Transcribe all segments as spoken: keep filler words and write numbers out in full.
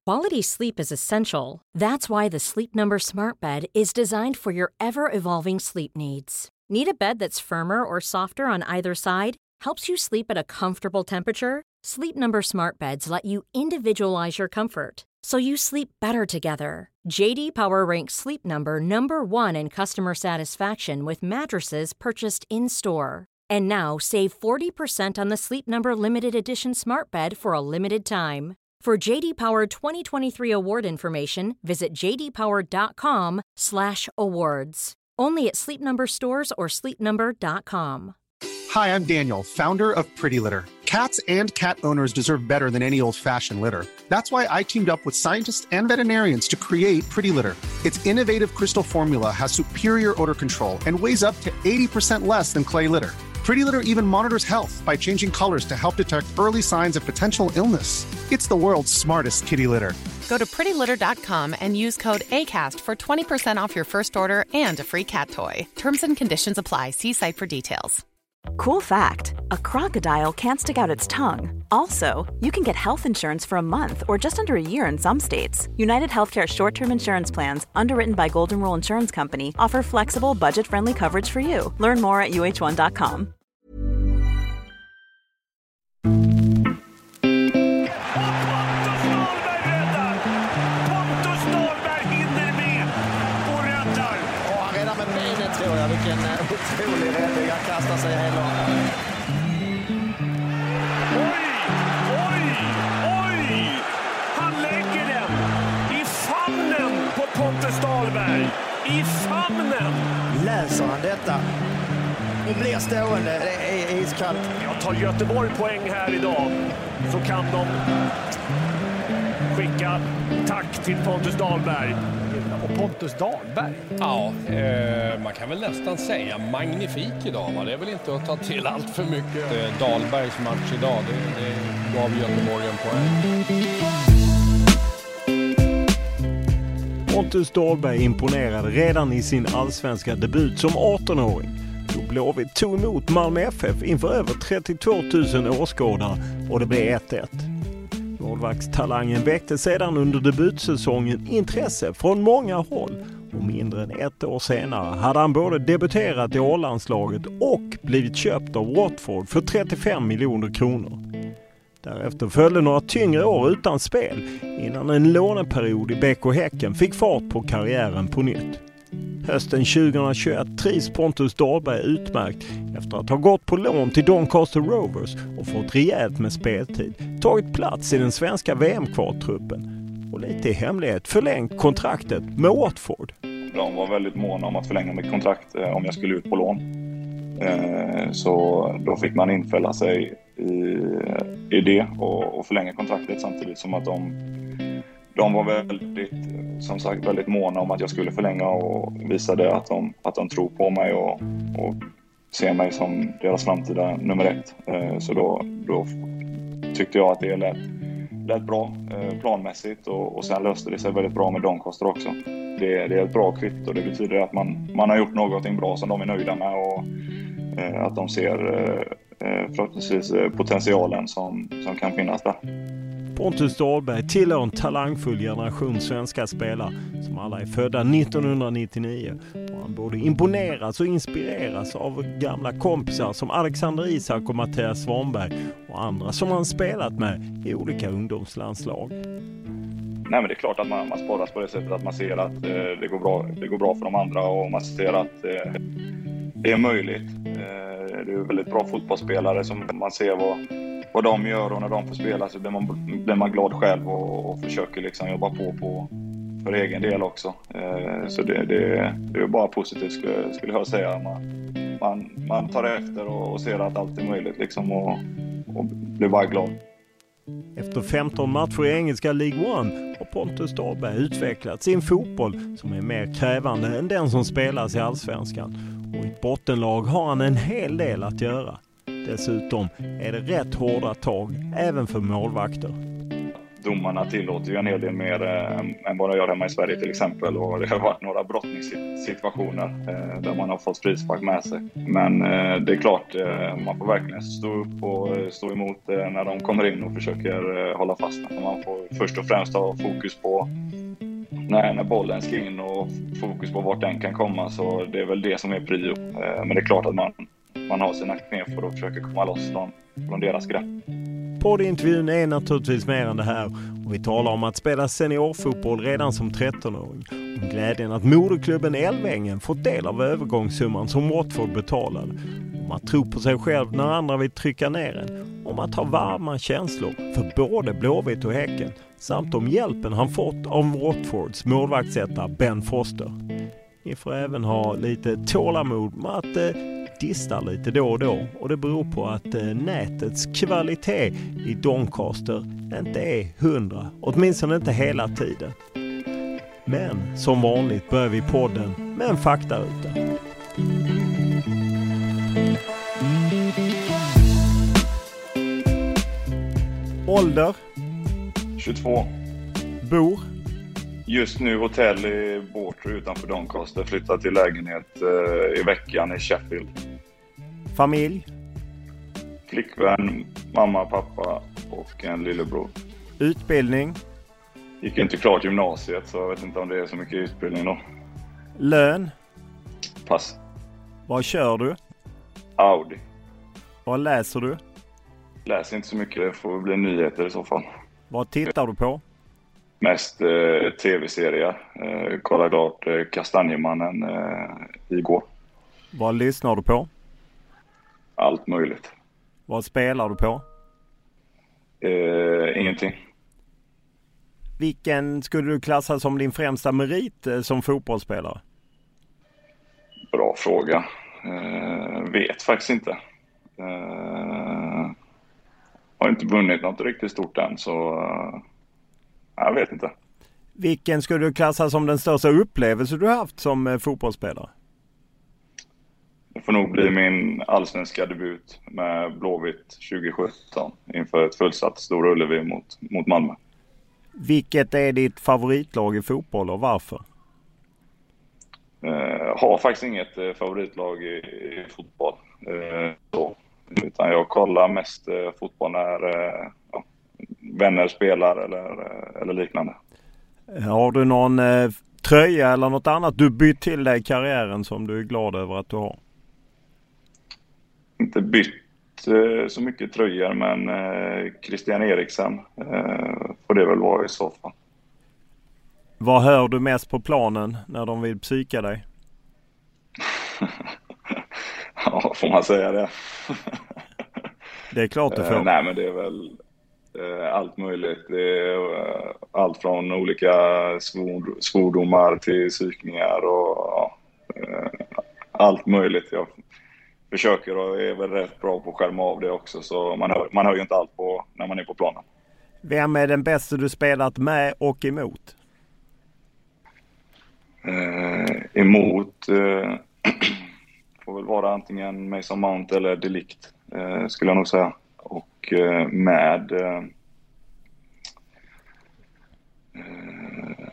Quality sleep is essential. That's why the Sleep Number Smart Bed is designed for your ever-evolving sleep needs. Need a bed that's firmer or softer on either side? Helps you sleep at a comfortable temperature? Sleep Number Smart Beds let you individualize your comfort, so you sleep better together. J D Power ranks Sleep Number number one in customer satisfaction with mattresses purchased in-store. And now, save forty percent on the Sleep Number Limited Edition Smart Bed for a limited time. For J D Power twenty twenty-three award information, visit j d power dot com slash awards. Only at Sleep Number stores or sleep number dot com. Hi, I'm Daniel, founder of Pretty Litter. Cats and cat owners deserve better than any old-fashioned litter. That's why I teamed up with scientists and veterinarians to create Pretty Litter. Its innovative crystal formula has superior odor control and weighs up to eighty percent less than clay litter. Pretty Litter even monitors health by changing colors to help detect early signs of potential illness. It's the world's smartest kitty litter. Go to pretty litter dot com and use code ACAST for twenty percent off your first order and a free cat toy. Terms and conditions apply. See site for details. Cool fact, a crocodile can't stick out its tongue. Also, you can get health insurance for a month or just under a year in some states. United Healthcare short-term insurance plans, underwritten by Golden Rule Insurance Company, offer flexible, budget-friendly coverage for you. Learn more at u h one dot com. Vilken otrolig räddning, han kastar sig hela. Oj, oj, oj! Han lägger den i famnen på Pontus Dahlberg. I famnen! Läser han detta och blir stående, det är iskallt. Jag tar Göteborg poäng här idag, så kan de skicka tack till Pontus Dahlberg. Och Pontus Dahlberg. Ja, eh, man kan väl nästan säga magnifik idag, va? Det är väl inte att ta till allt för mycket. Eh, Dahlbergs match idag, det, det gav Göteborg en poäng. Pontus Dahlberg imponerade redan i sin allsvenska debut som arton-åring. Då Blåvitt tog emot Malmö F F inför över trettiotvå tusen åskådare och det blev ett ett. Målvaktstalangen väckte sedan under debutsäsongen intresse från många håll och mindre än ett år senare hade han både debuterat i A-landslaget och blivit köpt av Watford för trettiofem miljoner kronor. Därefter följde några tyngre år utan spel innan en låneperiod i B K Häcken fick fart på karriären på nytt. Hösten tjugohundratjugoett trivs Pontus Dahlberg utmärkt efter att ha gått på lån till Doncaster Rovers och fått rejält med speltid, tagit plats i den svenska V M-kvaltruppen och lite i hemlighet förlängt kontraktet med Watford. De var väldigt måna om att förlänga mitt kontrakt eh, om jag skulle ut på lån. Eh, så då fick man infälla sig i, i det och, och förlänga kontraktet samtidigt som att de, de var väldigt, som sagt, väldigt måna om att jag skulle förlänga och visade att de, att de tror på mig och, och ser mig som deras framtida nummer ett. Eh, så då, då tyckte jag att det lät, lät bra eh, planmässigt och, och sen löste det sig väldigt bra med Doncaster också. Det, det är ett bra kvitt och det betyder att man, man har gjort någonting bra som de är nöjda med och eh, att de ser eh, förhoppningsvis potentialen som, som kan finnas där. Pontus Dahlberg tillhör en talangfull generation svenska spelare som alla är födda nittonhundranittionio och han både imponeras och inspireras av gamla kompisar som Alexander Isak och Mattias Svanberg och andra som han spelat med i olika ungdomslandslag. Nej, men det är klart att man, man sparas på det sättet att man ser att eh, det, går bra, det går bra för de andra och man ser att eh, det är möjligt. Eh, det är väldigt bra fotbollsspelare som man ser vad, vad de gör och när de får spela så blir man, blir man glad själv och, och försöker liksom jobba på, på för egen del också. Eh, så det, det, det är bara positivt skulle, skulle jag säga. Man, man, man tar efter och, och ser att allt är möjligt liksom och, och blir bara glad. Efter femton matcher i engelska League One har Pontus Dahlberg utvecklat sin fotboll som är mer krävande än den som spelas i allsvenskan. Och i ett bottenlag har han en hel del att göra. Dessutom är det rätt hårda tag även för målvakter. domarna tillåter ju en hel del mer eh, än vad de gör hemma i Sverige till exempel. Och det har varit några brottningssituationer eh, där man har fått frispark med sig. Men eh, det är klart, eh, man får verkligen stå upp och eh, stå emot eh, när de kommer in och försöker eh, hålla fast. Man får först och främst ha fokus på när, när bollen ska in och fokus på vart den kan komma. Så det är väl det som är prio. Eh, men det är klart att man, man har sina knep för att försöka komma loss från, från deras grepp. Poddintervjun är naturligtvis mer än det här och vi talar om att spela seniorfotboll redan som trettonåring. Om glädjen att moderklubben Älvängen fått del av övergångssumman som Watford betalade. Om att tro på sig själv när andra vill trycka ner en. Om att ha varma känslor för både Blåvitt och Häcken. Samt om hjälpen han fått av Watfords målvaktsättare Ben Foster. Ni får även ha lite tålamod med att eh, dista lite då och då. Och det beror på att eh, nätets kvalitet i Doncaster inte är hundra. Åtminstone inte hela tiden. Men som vanligt börjar vi podden med en faktaruta. Ålder? tjugotvå. Bor? Just nu hotell i Båtrö utanför Doncaster. Flyttat till lägenhet eh, i veckan i Sheffield. Familj? Flickvän, mamma, pappa och en lillebror. Utbildning? Gick inte klart gymnasiet så jag vet inte om det är så mycket utbildning då. Lön? Pass. Vad kör du? Audi. Vad läser du? Läser inte så mycket, det får bli nyheter i så fall. Vad tittar du på? Mest eh, tv-serier. Eh, kollade klart eh, Kastanjemannen eh, igår. Vad lyssnar du på? Allt möjligt. Vad spelar du på? Eh, ingenting. Vilken skulle du klassa som din främsta merit eh, som fotbollsspelare? Bra fråga. Eh, vet faktiskt inte. Eh, har inte vunnit något riktigt stort än så eh, jag vet inte. Vilken skulle du klassa som den största upplevelse du haft som eh, fotbollsspelare? Det får nog bli min allsvenska debut med Blåvitt tjugohundrasjutton inför ett fullsatt Stora Ullevi mot, mot Malmö. Vilket är ditt favoritlag i fotboll och varför? Eh, har faktiskt inget eh, favoritlag i, i fotboll. Eh, så. Utan jag kollar mest eh, fotboll när eh, ja, vänner spelar eller, eh, eller liknande. Har du någon eh, tröja eller något annat du bytt till dig i karriären som du är glad över att du har? Inte bytt eh, så mycket tröjor men eh, Christian Eriksen eh, får det väl vara i så fall. Vad hör du mest på planen när de vill psyka dig? Ja, får man säga det? Det är klart du får. Eh, nej men det är väl eh, allt möjligt. Det är eh, allt från olika svor, svordomar till psykningar och eh, allt möjligt. Jag försöker och är väl rätt bra på att skärma av det också så man hör, man hör ju inte allt på, när man är på planen. Vem är den bästa du spelat med och emot? Eh, emot eh, får väl vara antingen Mason Mount eller Delict eh, skulle jag nog säga. Och eh, med eh, eh,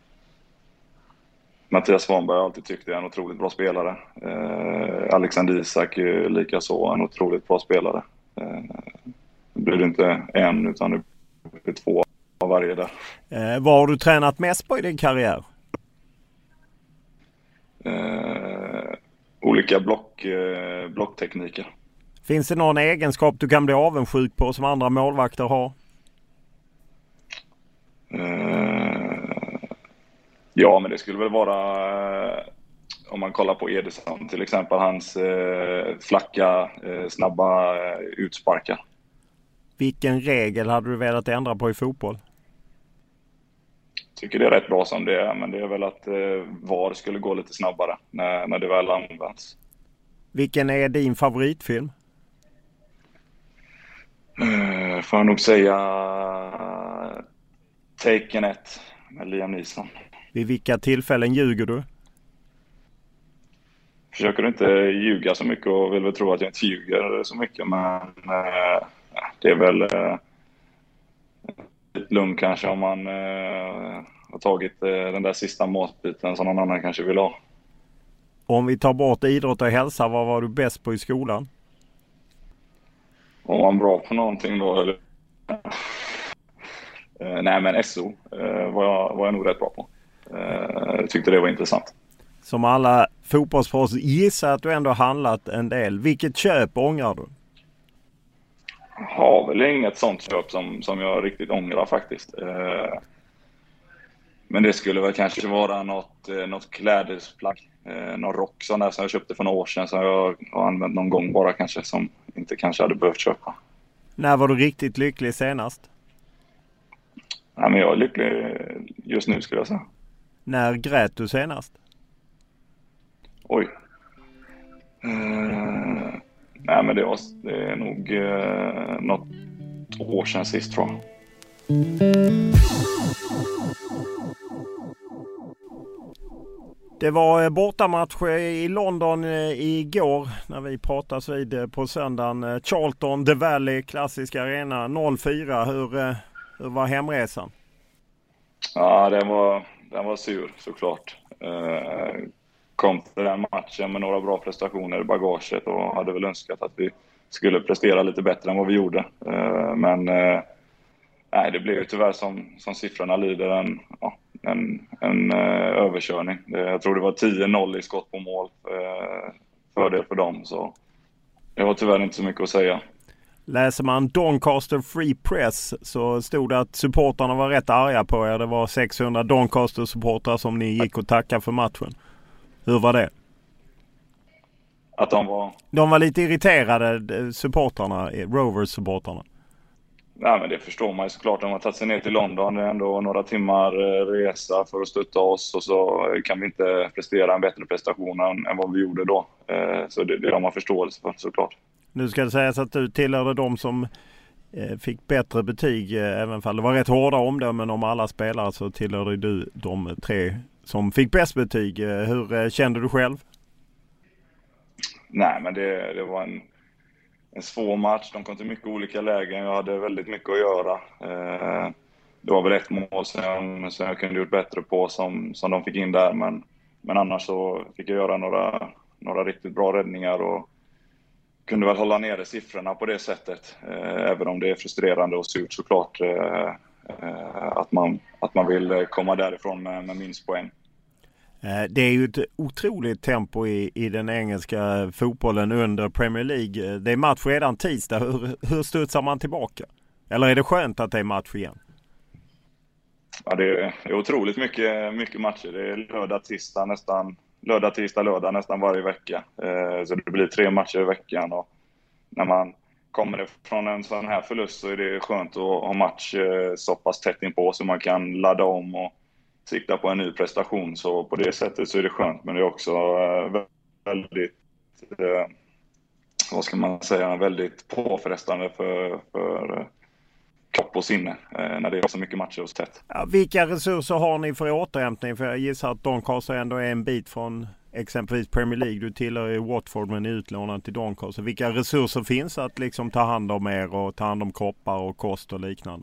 Mattias Svanberg har alltid tyckt det är en otroligt bra spelare. Eh, Alexander Isak är lika så en otroligt bra spelare. Eh, det blir inte en utan det blir två av varje där. Eh, vad har du tränat mest på i din karriär? Eh, olika block, eh, blocktekniker. Finns det någon egenskap du kan bli avundsjuk på som andra målvakter har? Eh, ja, men det skulle väl vara eh, om man kollar på Ederson till exempel, hans eh, flacka, eh, snabba eh, utsparkar. Vilken regel hade du velat ändra på i fotboll? Tycker det är rätt bra som det är, men det är väl att eh, V A R skulle gå lite snabbare när, när det väl används. Vilken är din favoritfilm? Uh, får jag nog säga uh, Taken ett med Liam Neeson. Vid vilka tillfällen ljuger du? Försöker inte ljuga så mycket och vill väl tro att jag inte ljuger så mycket, men uh, det är väl uh, lite lugn kanske om man eh, har tagit eh, den där sista matbiten som någon annan kanske vill ha. Om vi tar bort idrott och hälsa, vad var du bäst på i skolan? Om man bra på någonting då, eller? eh, nej men S O eh, var, jag, var jag nog rätt bra på. Eh, jag tyckte det var intressant. Som alla fotbollsproffs gissar att du ändå handlat en del. Vilket köp ångrar du? Har väl inget sånt köp som, som jag riktigt ångrar faktiskt. Eh, men det skulle väl kanske vara något, eh, något klädesplagg. Eh, någon rock sån där som jag köpte för några år sedan som jag har använt någon gång bara kanske, som inte kanske hade behövt köpa. När var du riktigt lycklig senast? Ja, men jag är lycklig just nu skulle jag säga. När grät du senast? Oj. Uh, nej men det, var, det är nog uh, något år sedan sist tror jag. Det var bortamatch i London igår när vi pratades vid på söndagen. Charlton, The Valley, klassiska arena, noll fyra. Hur, hur var hemresan? Ja, den var, den var sur såklart. Uh, kom till den matchen med några bra prestationer i bagaget och hade väl önskat att vi skulle prestera lite bättre än vad vi gjorde. Uh, men uh, nej, det blev ju tyvärr som, som siffrorna lider en, ja, en, en uh, överkörning. Det, jag tror det var tio noll i skott på mål uh, fördel för dem. Så det var tyvärr inte så mycket att säga. Läser man Doncaster Free Press så stod det att supportarna var rätt arga på er. Det var sexhundra Doncaster-supportrar som ni gick och tackade för matchen. Hur var det? Att de var... De var lite irriterade, supportrarna, Rovers-supportrarna. Nej, men det förstår man ju såklart. De har tagit sig ner till London. Det är ändå några timmar resa för att stötta oss. Och så kan vi inte prestera en bättre prestation än, än vad vi gjorde då. Så det, det har man förståelse för såklart. Nu ska det sägas att du tillhörde de som fick bättre betyg. Även fall det var rätt hårda omdömen om alla spelare, så tillhörde du de tre som fick bäst betyg. Hur kände du själv? Nej, men det, det var en, en svår match. De kom till mycket olika lägen. Jag hade väldigt mycket att göra. Eh, det var väl ett mål som, som jag kunde gjort bättre på som, som de fick in där. Men, men annars så fick jag göra några, några riktigt bra räddningar och kunde väl hålla nere siffrorna på det sättet. Eh, även om det är frustrerande och surt såklart eh, eh, att, man, att man vill komma därifrån med, med minst poäng. Det är ju ett otroligt tempo i, i den engelska fotbollen under Premier League. Det är match redan tisdag. Hur, hur studsar man tillbaka? Eller är det skönt att det är match igen? Ja, det är, det är otroligt mycket, mycket matcher. Det är lördag, tisdag nästan, lördag, tisdag, lördag nästan varje vecka. Eh, så det blir tre matcher i veckan. Och när man kommer från en sån här förlust så är det skönt att ha match eh, så pass tätt inpå så man kan ladda om och sikta på en ny prestation. Så på det sättet så är det skönt, men det är också eh, väldigt eh, vad ska man säga, väldigt påfrestande för, för eh, kropp och sinne eh, när det är så mycket matcher och tätt. Ja, vilka resurser har ni för återhämtning? För jag gissar att Doncaster ändå är en bit från exempelvis Premier League. Du tillhör ju Watford men är utlånad till Doncaster. Vilka resurser finns att liksom ta hand om er och ta hand om kroppar och kost och liknande?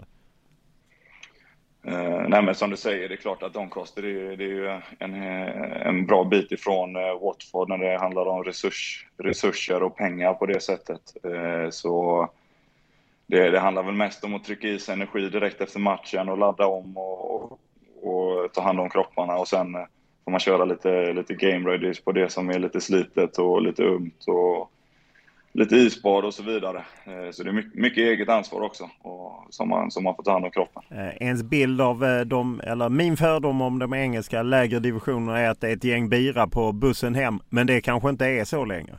Uh, nej men som du säger, det är klart att Doncaster det är, det är ju en, en bra bit ifrån uh, Watford när det handlar om resurs, resurser och pengar på det sättet. Uh, så det, det handlar väl mest om att trycka i sig energi direkt efter matchen och ladda om och, och, och ta hand om kropparna. Och sen uh, får man köra lite, lite game ready på det som är lite slitet och lite ömt och lite isbad och så vidare. Så det är mycket, mycket eget ansvar också och som, man, som man får ta hand om kroppen. Eh, ens bild av dem, eller min fördom om de engelska lägre divisionerna är att det är ett gäng bira på bussen hem. Men det kanske inte är så längre.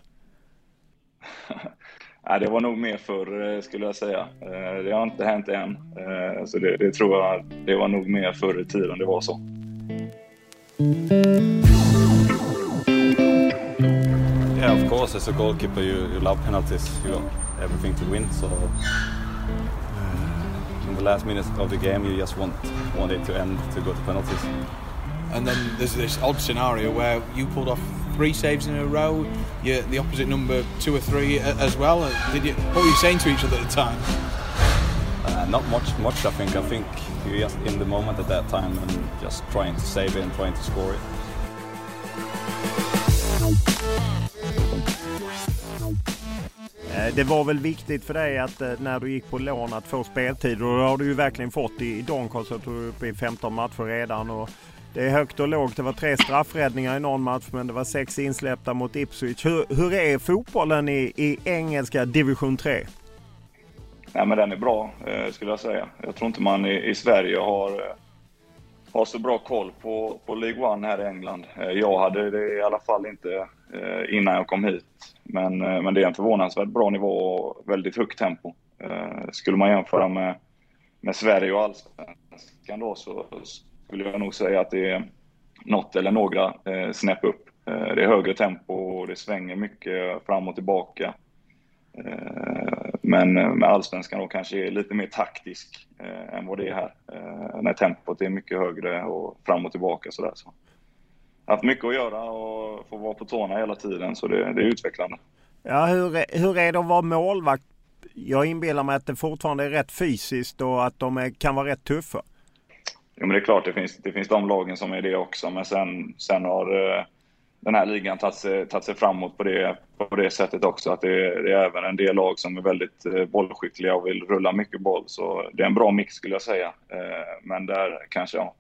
Nej, det var nog mer förr skulle jag säga. Det har inte hänt än. Så det, det tror jag det var nog mer förr i tiden det var så. Yeah, of course, as a goalkeeper, you, you love penalties. You want everything to win. So, uh, in the last minutes of the game, you just want want it to end to go to penalties. And then there's this odd scenario where you pulled off three saves in a row. You the opposite number two or three as well. Did you? What were you saying to each other at the time? Uh, Uh, not much, much I think. I think you're just in the moment at that time and just trying to save it and trying to score it. Det var väl viktigt för dig att när du gick på lån att få speltid, och det har du ju verkligen fått i Doncaster, så du är uppe i femton matcher redan, och det är högt och lågt. Det var tre straffräddningar i någon match, men det var sex insläppta mot Ipswich. Hur, hur är fotbollen i, i engelska division tre? Ja, men den är bra, eh, skulle jag säga. Jag tror inte man i, i Sverige har, eh, har så bra koll på, på League One här i England. Eh, jag hade det i alla fall inte eh, innan jag kom hit. Men, eh, men det är en förvånansvärt bra nivå och väldigt högt tempo. Eh, skulle man jämföra med, med Sverige och allsvenskan då, så skulle jag nog säga att det är något eller några eh, snäpp upp. Eh, det är högre tempo och det svänger mycket fram och tillbaka. Men med allsvenskan då kanske är lite mer taktisk eh, än vad det är här. Eh, när tempot är mycket högre och fram och tillbaka sådär. Så. Jag har haft mycket att göra och få vara på tårna hela tiden, så det, det är utvecklande. Ja, hur, hur är det att vara målvakt? Jag inbillar mig att det fortfarande är rätt fysiskt och att de är, kan vara rätt tuffa. Jo, men det är klart, det finns, det finns de lagen som är det också. Men sen, sen har... Eh, den här ligan tagit sig, tagit sig framåt på det, på det sättet också. Att det, det är även en del lag som är väldigt eh, bollskickliga och vill rulla mycket boll. Så det är en bra mix skulle jag säga. Eh, men där kanske ja,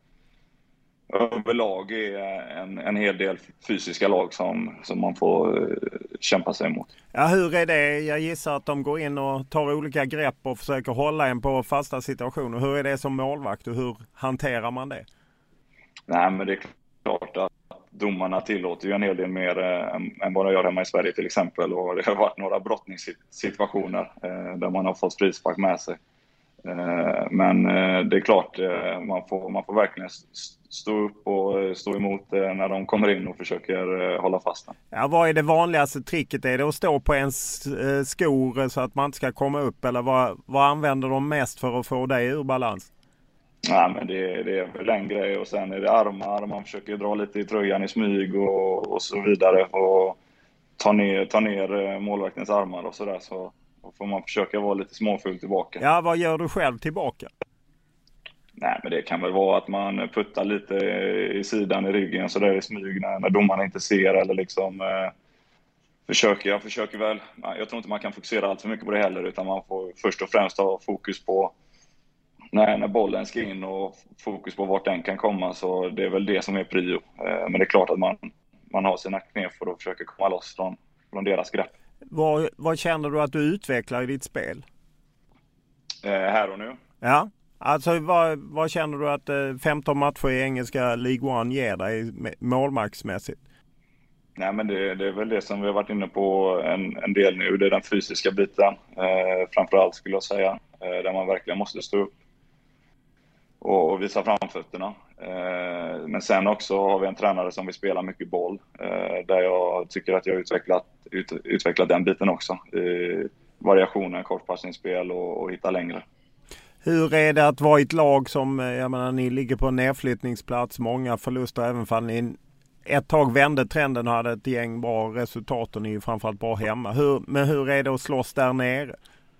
överlag är en, en hel del fysiska lag som, som man får eh, kämpa sig emot. Ja, hur är det? Jag gissar att de går in och tar olika grepp och försöker hålla en på fasta situationer. Hur är det som målvakt och hur hanterar man det? Nej, men det är klart att domarna tillåter ju en hel del mer eh, än vad de gör hemma i Sverige till exempel. Och det har varit några brottningssituationer eh, där man har fått frispark med sig. Eh, men eh, det är klart, eh, man, får, man får verkligen stå upp och stå emot eh, när de kommer in och försöker eh, hålla fast den. Ja, vad är det vanligaste tricket? Är det att stå på ens eh, skor så att man inte ska komma upp? Eller vad, vad använder de mest för att få dig ur balans? Ja, men det, det är väl en grej, och sen är det armar. Man försöker dra lite i tröjan i smyg och, och så vidare. Och ta ner, ta ner målvaktens armar och sådär. Så får man försöka vara lite småfull tillbaka. Ja, vad gör du själv tillbaka? Nej, men det kan väl vara att man puttar lite i sidan i ryggen så där i smyg när, när domarna inte ser. Eller liksom eh, försöker, jag försöker väl. Jag tror inte man kan fokusera allt för mycket på det heller. Utan man får först och främst ha fokus på När, när bollen ska in och fokus på vart den kan komma, så det är väl det som är prio. Eh, men det är klart att man, man har sina knep för att försöka komma loss från, från deras grepp. Vad, vad känner du att du utvecklar i ditt spel? Eh, här och nu? Ja, alltså vad, vad känner du att eh, femton matcher i engelska League One ger dig målmaktsmässigt? Nej, men det, det är väl det som vi har varit inne på en, en del nu. Det är den fysiska biten. Eh, framförallt skulle jag säga. Eh, där man verkligen måste stå upp och, och visa framfötterna. Eh, men sen också har vi en tränare som vill spela mycket boll. Eh, där jag tycker att jag har utvecklat, ut, utvecklat den biten också. Eh, variationen, kortpassningsspel och, och hitta längre. Hur är det att vara i ett lag som, jag menar, ni ligger på en nedflyttningsplats, många förluster, även fall ni ett tag vände trenden och hade ett gäng bra resultat och ni är framförallt bra hemma. Hur, men hur är det att slåss där nere?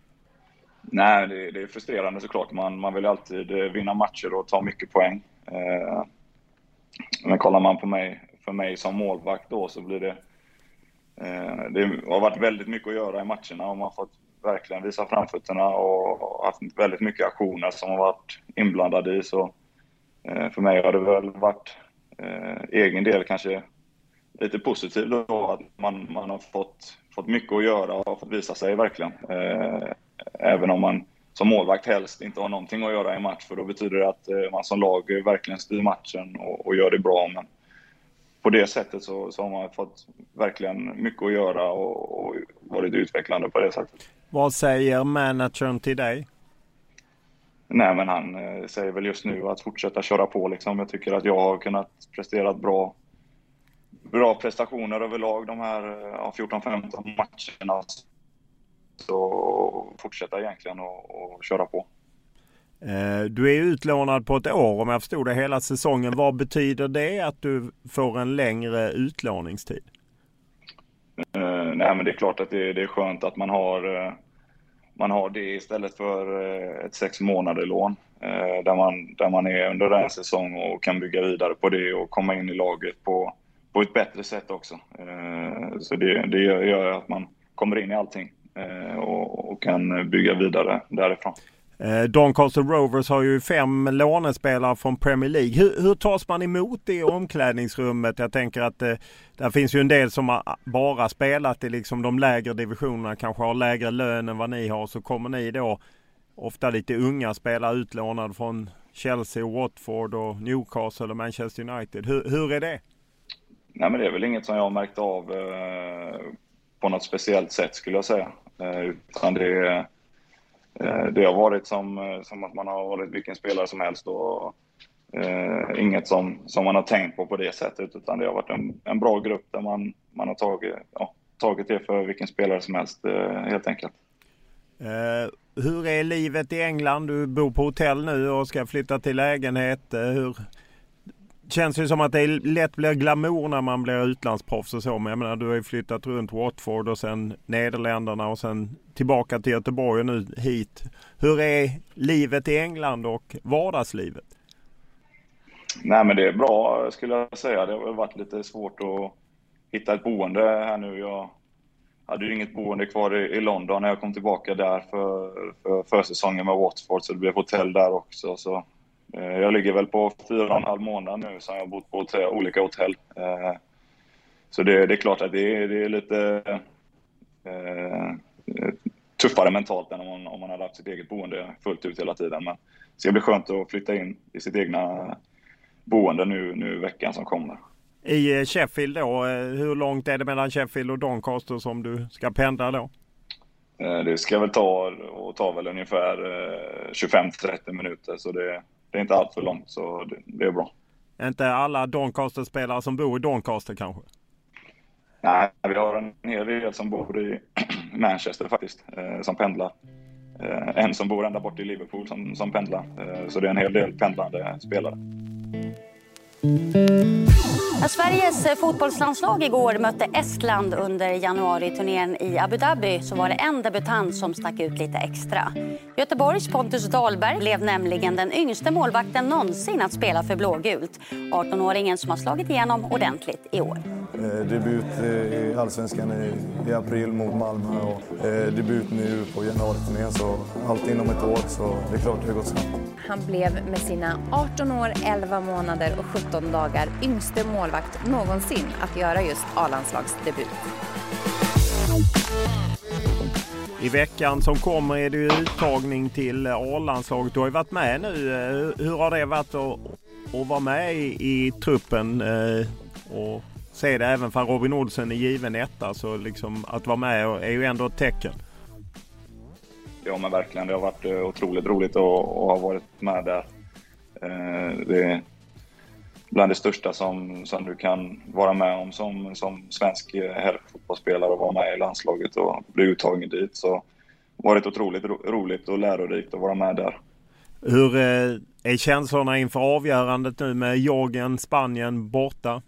Nej, det, det är frustrerande såklart. Man, man vill alltid vinna matcher och ta mycket poäng. Eh, men kollar man på mig, för mig som målvakt då, så blir det... Eh, det har varit väldigt mycket att göra i matcherna och man har fått verkligen visa framfötterna och haft väldigt mycket aktioner som har varit inblandade i. Så eh, för mig har det väl varit eh, egen del kanske lite positivt då, att man, man har fått, fått mycket att göra och fått visa sig verkligen. Eh, även om man som målvakt helst inte har någonting att göra i match, för då betyder det att eh, man som lag verkligen styr matchen och, och gör det bra. Men på det sättet så, så har man fått verkligen mycket att göra och, och varit utvecklande på det sättet. Vad säger managern till dig? Nej, men han eh, säger väl just nu att fortsätta köra på liksom. Jag tycker att jag har kunnat prestera bra, bra prestationer överlag de här ja, fjorton femton matcherna. Så fortsätta egentligen och, och köra på. Eh, du är utlånad på ett år om jag förstod det hela säsongen. Vad betyder det att du får en längre utlåningstid? Uh, nej, men det är klart att det, det är skönt att man har uh, man har det istället för ett sex månader lån eh, där, man, där man är under en säsong och kan bygga vidare på det och komma in i laget på, på ett bättre sätt också. Eh, så det, det gör att man kommer in i allting eh, och, och kan bygga vidare därifrån. Eh, Doncaster Rovers har ju fem lånespelare från Premier League. Hur, hur tas man emot det i omklädningsrummet? Jag tänker att eh, där finns ju en del som har bara spelat i liksom de lägre divisionerna, kanske har lägre lön än vad ni har. Så kommer ni då ofta lite unga spelare utlånade från Chelsea, Watford och Newcastle och Manchester United. Hur, hur är det? Nej, men det är väl inget som jag har märkt av eh, på något speciellt sätt skulle jag säga. Eh, utan det är Det har varit som, som att man har varit vilken spelare som helst och eh, inget som, som man har tänkt på på det sättet, utan det har varit en, en bra grupp där man, man har tagit, ja, tagit det för vilken spelare som helst eh, helt enkelt. Eh, hur är livet i England? Du bor på hotell nu och ska flytta till lägenhet. Eh, hur känns ju som att det lätt blir glamour när man blir utlandsproffs och så, men jag menar, du har ju flyttat runt Watford och sen Nederländerna och sen tillbaka till Göteborg och nu hit. Hur är livet i England och vardagslivet? Nej, men det är bra skulle jag säga. Det har varit lite svårt att hitta ett boende här nu. Jag hade ju inget boende kvar i London när jag kom tillbaka där för, för försäsongen med Watford, så det blev hotell där också. Så jag ligger väl på fyra och en halv månad nu så jag har bott på hotell, olika hotell. Så det, det är klart att det är, det är lite eh, tuffare mentalt än om man, om man hade haft sitt eget boende fullt ut hela tiden. Men det ska bli skönt att flytta in i sitt egna boende nu, nu veckan som kommer. I Sheffield då, hur långt är det mellan Sheffield och Doncaster som du ska pendla då? Det ska väl ta, och ta väl ungefär tjugofem till trettio minuter, så det, det är inte allt för långt, så det, det är bra. Är inte alla Doncaster-spelare som bor i Doncaster kanske? Nej, vi har en hel del som bor i Manchester faktiskt, eh, som pendlar. Eh, en som bor ända bort i Liverpool som, som pendlar. Eh, så det är en hel del pendlande spelare. Ja, Sveriges fotbollslandslag igår mötte Estland under januari-turnén i Abu Dhabi, så var det en debutant som stack ut lite extra. Göteborgs Pontus Dahlberg blev nämligen den yngste målvakten någonsin att spela för blågult. arton-åringen som har slagit igenom ordentligt i år. Eh, debut i Allsvenskan i, i april mot Malmö och eh, debut nu på januari-turnén, så allt inom ett år, så det är klart det har gått snabbt. Han blev med sina arton år, elva månader och sjutton dagar yngste målvakt någonsin att göra just A-landslagsdebut. I veckan som kommer är det ju uttagning till A-landslaget. Du har ju varit med nu. Hur har det varit att, att vara med i, i truppen och se det även för Robin Olsen i given etta? Så liksom att vara med är ju ändå ett tecken. Ja, men verkligen. Det har varit otroligt roligt att, att ha varit med där. Det är bland det största som, som du kan vara med om som, som svensk herrfotbollsspelare, och vara med i landslaget och bli uttagen dit. Så det har varit otroligt ro, roligt och lärorikt att vara med där. Hur är känslorna inför avgörandet nu med Georgien, Spanien borta?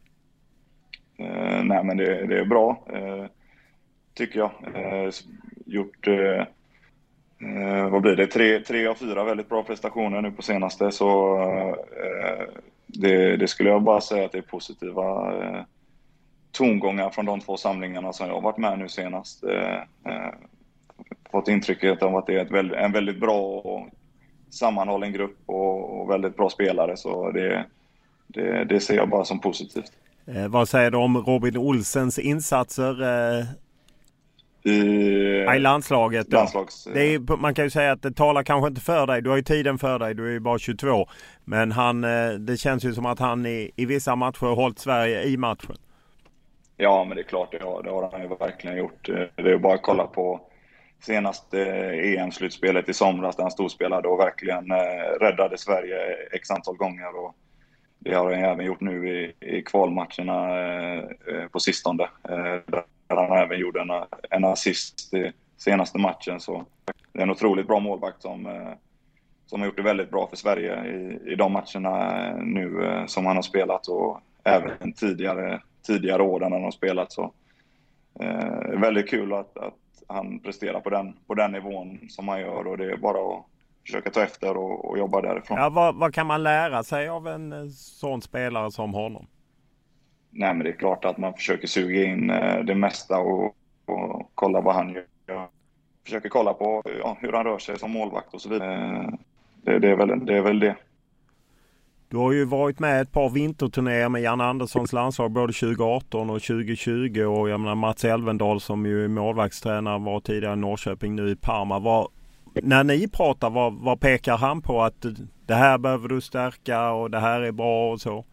Eh, nej, men det, det är bra, eh, tycker jag. Eh, gjort... Eh, Eh, vad blir det? Tre, tre av fyra väldigt bra prestationer nu på senaste, så eh, det, det skulle jag bara säga att det är positiva eh, tongångar från de två samlingarna som jag har varit med nu senast. Eh, eh, fått intrycket av att det är ett väldigt, en väldigt bra och sammanhållen grupp och, och väldigt bra spelare, så det, det, det ser jag bara som positivt. Eh, vad säger du om Robin Olsens insatser eh... I, I landslaget. landslags, det är, man kan ju säga att det talar kanske inte för dig. Du har ju tiden för dig. Du är ju bara tjugotvå. Men han, det känns ju som att han i, i vissa matcher har hållit Sverige i matchen. Ja, men det är klart. Det har, det har han ju verkligen gjort. Det är bara att kolla på senaste E M-slutspelet i somras där han storspelade och verkligen räddade Sverige x antal gånger. Och det har han även gjort nu i, i kvalmatcherna på sistone. Han även gjorde en, en assist i senaste matchen, så det är en otroligt bra målvakt som, som har gjort det väldigt bra för Sverige i, i de matcherna nu som han har spelat, och även tidigare, tidigare år när han har spelat. Så eh, väldigt kul att, att han presterar på den, på den nivån som han gör, och det är bara att försöka ta efter och, och jobba därifrån. Ja, vad, vad kan man lära sig av en sån spelare som honom? Nej, men det är klart att man försöker suga in det mesta och, och kolla vad han gör. Försöker kolla på ja, hur han rör sig som målvakt och så vidare. Det, det, är väl, det är väl det. Du har ju varit med ett par vinterturnéer med Jan Anderssons landslag både tjugo arton och tjugo tjugo, och jag menar Mats Elvendal som ju är målvaktstränare var tidigare i Norrköping, nu i Parma. Vad, när ni pratar, vad, vad pekar han på att det här behöver du stärka och det här är bra och så?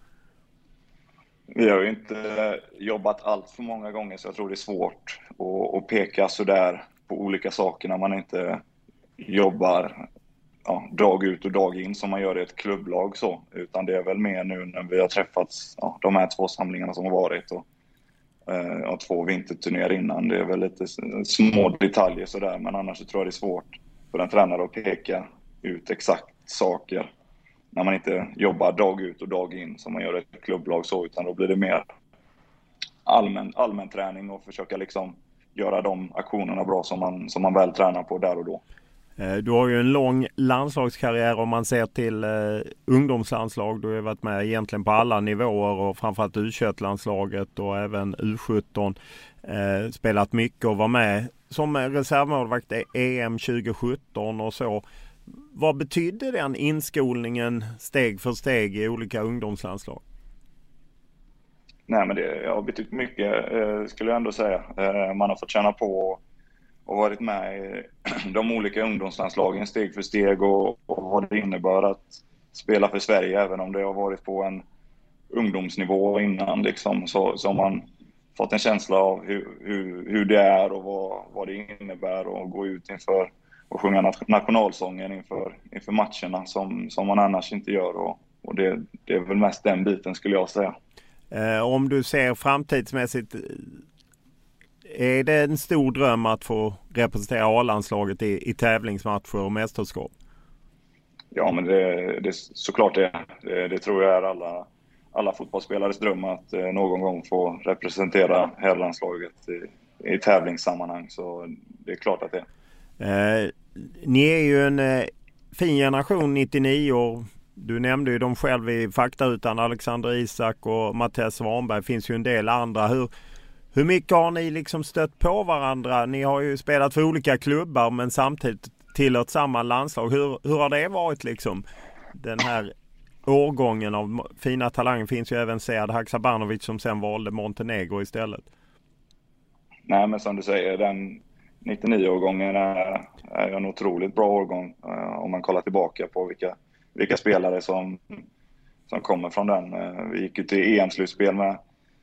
Vi har ju inte jobbat allt för många gånger, så jag tror det är svårt att, att peka så där på olika saker när man inte jobbar ja, dag ut och dag in som man gör i ett klubblag så, utan det är väl mer nu när vi har träffats ja, de här två samlingarna som har varit och, eh, och två vinterturnéer innan. Det är väl lite små detaljer så där, men annars så tror jag det är svårt för en tränare att peka ut exakt saker när man inte jobbar dag ut och dag in som man gör i ett klubblag så, utan då blir det mer allmän, allmän träning och försöka liksom göra de aktionerna bra som man, som man väl tränar på där och då. Du har ju en lång landslagskarriär om man ser till eh, ungdomslandslag. Du har varit med egentligen på alla nivåer och framförallt U tjugoett-landslaget och även U sjutton. Eh, spelat mycket och var med som reservmålvakt i E M tjugo sjutton och så. Vad betyder den inskolningen steg för steg i olika ungdomslandslag? Nej, men det har betytt mycket eh, skulle jag ändå säga. Eh, man har fått känna på och varit med i de olika ungdomslandslagen steg för steg och, och vad det innebär att spela för Sverige, även om det har varit på en ungdomsnivå innan liksom, så, så har man fått en känsla av hur, hur, hur det är och vad, vad det innebär och gå ut inför och sjunga nationalsången inför, inför matcherna som, som man annars inte gör, och, och det, det är väl mest den biten skulle jag säga. Eh, om du ser framtidsmässigt, är det en stor dröm att få representera A-landslaget i, i tävlingsmatcher och mästerskap? Ja, men det, det såklart det, det. Det tror jag är alla, alla fotbollsspelares dröm att eh, någon gång få representera herrlandslaget i, i tävlingssammanhang. Så det är klart att det är. Eh, ni är ju en eh, fin generation, nittionio år. Du nämnde ju dem själv i faktarutan, Alexander Isak och Mattias Svanberg. Finns ju en del andra. Hur, hur mycket har ni liksom stött på varandra? Ni har ju spelat för olika klubbar men samtidigt tillhört samma landslag. Hur, hur har det varit liksom? Den här årgången av fina talanger, finns ju även Sead Haksabanovic som sen valde Montenegro istället. Nej, men som du säger, den nittionio-årgången är, är en otroligt bra årgång uh, om man kollar tillbaka på vilka, vilka spelare som, som kommer från den. Uh, vi gick ju till E M-slutspel med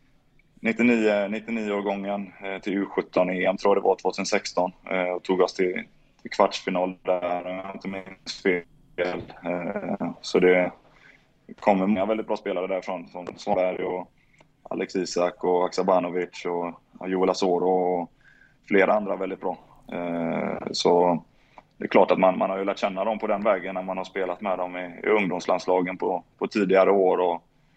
nittionio-årgången uh, till U sjutton E M, tror jag det var tjugohundrasexton, uh, och tog oss till, till kvartsfinal där, uh, inte minst fel. Uh, så det kommer många väldigt bra spelare därifrån, som Svanberg och Alex Isak och Haksabanovic och Joel Asoro och flera andra väldigt bra. Så det är klart att man, man har ju lärt känna dem på den vägen när man har spelat med dem i, i ungdomslandslagen på, på tidigare år och,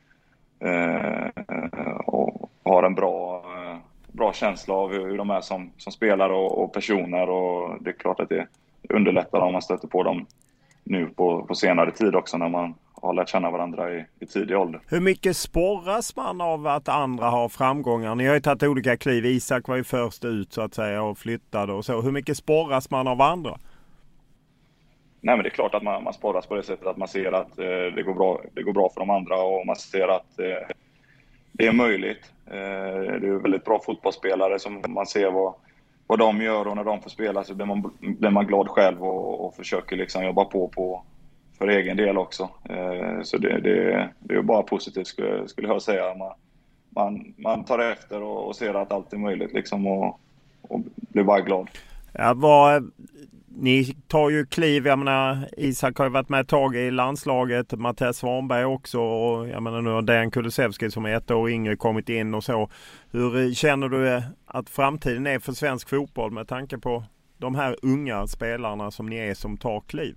och har en bra, bra känsla av hur de är som, som spelare och, och personer, och det är klart att det underlättar om man stöter på dem nu på, på senare tid också när man har lärt känna varandra i, i tidig ålder. Hur mycket sporras man av att andra har framgångar? Ni har ju tagit olika kliv. Isak var ju först ut så att säga och flyttade och så. Hur mycket sporras man av andra? Nej, men det är klart att man, man sporras på det sättet att man ser att eh, det, går bra, det går bra för de andra, och man ser att eh, det är möjligt. Eh, det är väldigt bra fotbollsspelare som man ser vad, vad de gör, och när de får spela så blir man, blir man glad själv och, och försöker liksom jobba på på för egen del också. Eh, så det, det, det är bara positivt skulle, skulle jag säga. Man, man, man tar efter och, och ser att allt är möjligt liksom, och, och blir bara glad. Ja, vad, ni tar ju kliv, jag menar Isak har ju varit med ett tag i landslaget, Mattias Svanberg också, och jag menar nu har Dejan Kulusevski som är ett år yngre kommit in och så. Hur känner du att framtiden är för svensk fotboll med tanke på de här unga spelarna som ni är som tar kliv?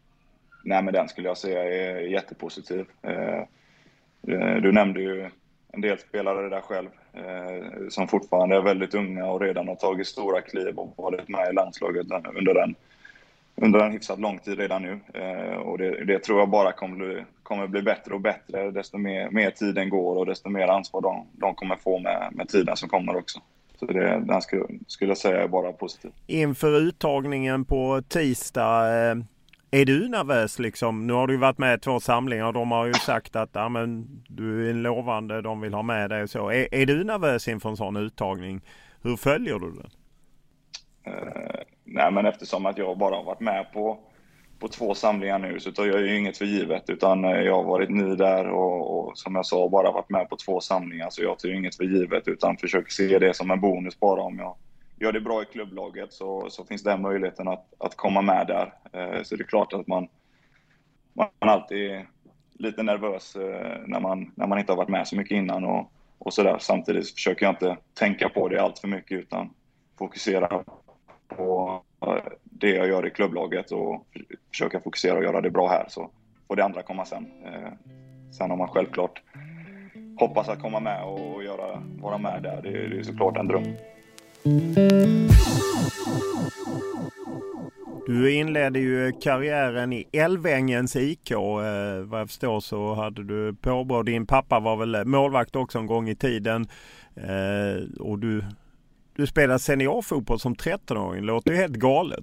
Nej, men den skulle jag säga är jättepositiv. Du nämnde ju en del spelare där själv eh, som fortfarande är väldigt unga och redan har tagit stora kliv och varit med i landslaget under en, under en hyfsat lång tid redan nu. Eh, och det, det tror jag bara kommer bli, kommer bli bättre och bättre desto mer, mer tiden går och desto mer ansvar de, de kommer få med, med tiden som kommer också. Så det, den skulle, skulle jag säga är bara positivt. Inför uttagningen på tisdag, eh, är du nervös liksom? Nu har du varit med i två samlingar och de har ju sagt att ja, men, du är en lovande, de vill ha med dig och så. Är, är du nervös inför en sån uttagning? Hur följer du den? Eh, nej, men eftersom att jag bara har varit med på, på två samlingar nu så tar jag ju inget för givet, utan jag har varit ny där och, och som jag sa bara varit med på två samlingar, så jag tar ju inget för givet utan försöker se det som en bonus. Bara om jag gör det bra i klubblaget så, så finns det möjligheten att, att komma med där. Eh, så det är klart att man, man alltid är lite nervös eh, när, man, när man inte har varit med så mycket innan och, och sådär. Samtidigt försöker jag inte tänka på det allt för mycket utan fokusera på det jag gör i klubblaget och försöka fokusera och göra det bra här, så får det andra komma sen. Eh, sen har man självklart hoppas att komma med och göra, vara med där. Det, det är såklart en dröm. Du inledde ju karriären i Älvängens I K. Eh, vad jag förstår så hade du påbörjat. Din pappa var väl målvakt också en gång i tiden. Eh, och du, du spelade seniorfotboll som trettonåring. Låter ju helt galet.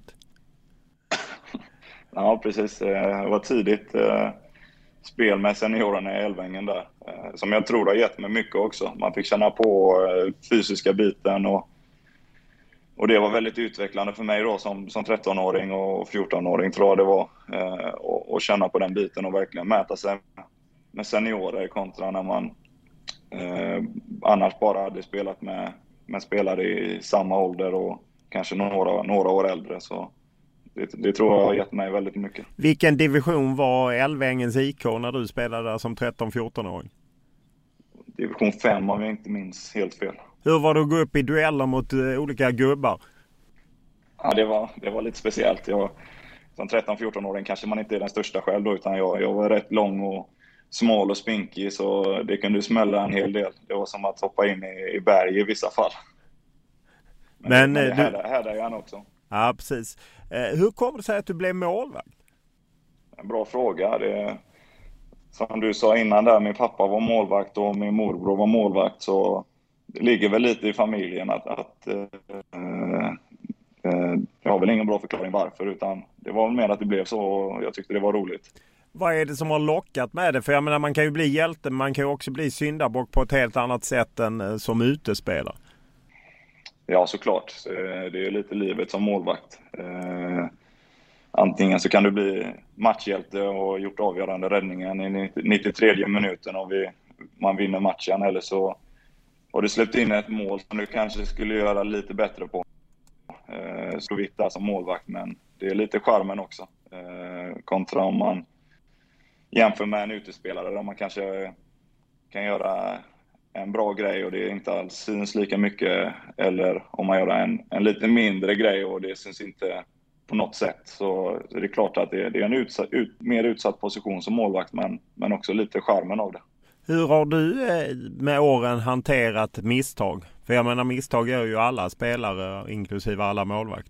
Ja, precis. Det var tidigt eh, spel med seniorerna i Älvängen där. Eh, som jag tror har gett mig mycket också. Man fick känna på eh, fysiska biten och Och det var väldigt utvecklande för mig då som, som trettonåring och fjortonåring tror jag det var. Eh, och, och känna på den biten och verkligen mäta sig med seniorer kontra när man eh, annars bara hade spelat med, med spelare i samma ålder och kanske några, några år äldre. Så det, det tror jag har gett mig väldigt mycket. Vilken division var Älvängens I K när du spelade där som tretton-fjortonåring? Division fem om jag inte minns helt fel. Hur var det att gå upp i dueller mot uh, olika gubbar? Ja, det var, det var lite speciellt. Jag, som tretton-fjorton-åring kanske man inte är den största själv då, utan jag, jag var rätt lång och smal och spinkig, så det kunde smälla en hel del. Det var som att hoppa in i, i berg i vissa fall. Men, men, men det du... härdade, härdade han också. Ja, precis. Eh, hur kommer det sig att du blev målvakt? En bra fråga. Det, som du sa innan där, min pappa var målvakt och min morbror var målvakt, så det ligger väl lite i familjen att, att äh, äh, jag har väl ingen bra förklaring varför, utan det var mer att det blev så och jag tyckte det var roligt. Vad är det som har lockat med det? För jag menar, man kan ju bli hjälte, men man kan ju också bli syndabock på ett helt annat sätt än som utespelare. Ja, såklart. Det är lite livet som målvakt. Äh, antingen så kan du bli matchhjälte och gjort avgörande räddningen i nittiotredje minuten och vi, man vinner matchen, eller så och du släppt in ett mål som du kanske skulle göra lite bättre på. Eh, så vitt där som målvakt, men det är lite charmen också. Eh, kontra om man jämför med en utespelare där man kanske kan göra en bra grej och det inte alls syns lika mycket. Eller om man gör en, en lite mindre grej och det syns inte på något sätt. Så det är klart att det, det är en utsatt, ut, mer utsatt position som målvakt, men, men också lite charmen av det. Hur har du med åren hanterat misstag? För jag menar, misstag gör ju alla spelare, inklusive alla målvakt.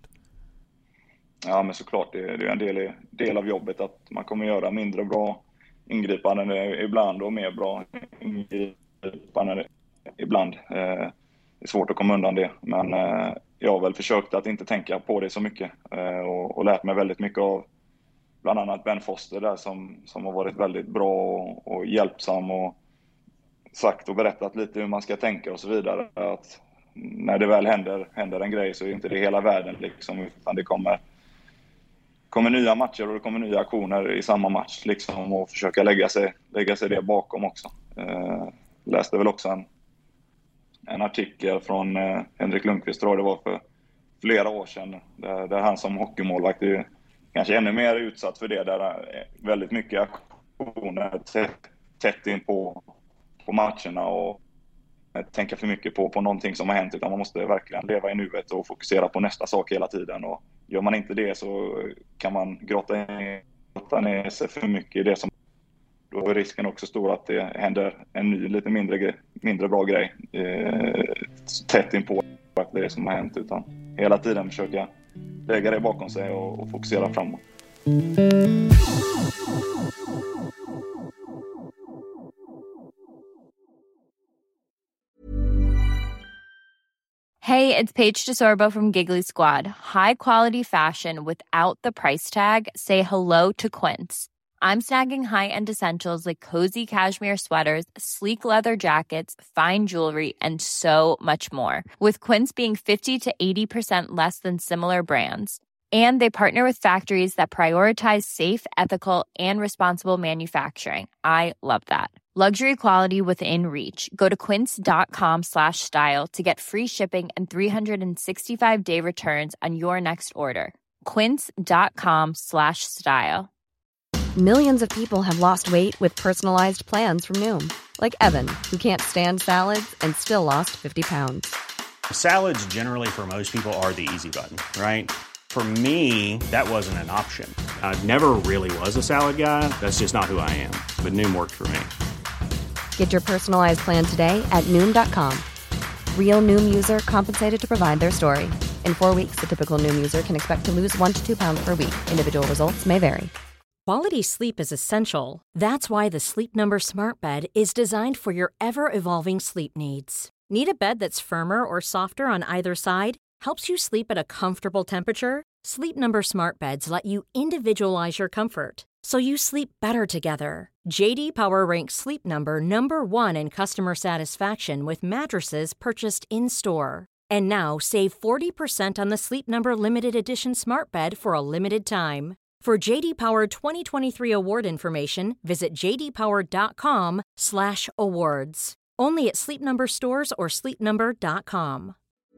Ja, men såklart. Det, det är en del, del av jobbet att man kommer göra mindre bra ingripanden ibland och mer bra ingripanden ibland. Det är svårt att komma undan det. Men jag har väl försökt att inte tänka på det så mycket och, och lärt mig väldigt mycket av bland annat Ben Foster där som, som har varit väldigt bra och, och hjälpsam och sagt och berättat lite hur man ska tänka och så vidare. Att när det väl händer, händer en grej så är inte det hela världen liksom, utan det kommer, kommer nya matcher och det kommer nya aktioner i samma match liksom, och försöka lägga sig, lägga sig det bakom också. Eh, läste väl också en, en artikel från eh, Henrik Lundqvist, tror jag det var, för flera år sedan, där, där han som hockeymålvakt är kanske ännu mer utsatt för det, där väldigt mycket aktioner tätt in på, på matcherna och tänka för mycket på, på någonting som har hänt, utan man måste verkligen leva i nuet och fokusera på nästa sak hela tiden. Och gör man inte det så kan man grotta ner, grotta ner sig för mycket i det som då är risken också stor att det händer en ny, lite mindre, mindre bra grej eh, tätt in på det som har hänt, utan hela tiden försöka lägga det bakom sig och, och fokusera framåt. Hey, it's Paige DeSorbo from Giggly Squad. High quality fashion without the price tag. Say hello to Quince. I'm snagging high-end essentials like cozy cashmere sweaters, sleek leather jackets, fine jewelry, and so much more. With Quince being fifty to eighty percent less than similar brands. And they partner with factories that prioritize safe, ethical, and responsible manufacturing. I love that. Luxury quality within reach. Go to quince.com slash style to get free shipping and three sixty-five day returns on your next order. Quince.com slash style. Millions of people have lost weight with personalized plans from Noom. Like Evan, who can't stand salads and still lost fifty pounds. Salads generally for most people are the easy button, right? For me, that wasn't an option. I never really was a salad guy. That's just not who I am. But Noom worked for me. Get your personalized plan today at Noom dot com. Real Noom user compensated to provide their story. In four weeks, the typical Noom user can expect to lose one to two pounds per week. Individual results may vary. Quality sleep is essential. That's why the Sleep Number Smart Bed is designed for your ever-evolving sleep needs. Need a bed that's firmer or softer on either side? Helps you sleep at a comfortable temperature? Sleep Number Smart Beds let you individualize your comfort, so you sleep better together. J D Power ranks Sleep Number number one in customer satisfaction with mattresses purchased in-store. And now save forty percent on the Sleep Number Limited Edition Smart Bed for a limited time. For J D Power twenty twenty-three award information, visit jdpower.com slash awards. Only at Sleep Number stores or sleep number dot com.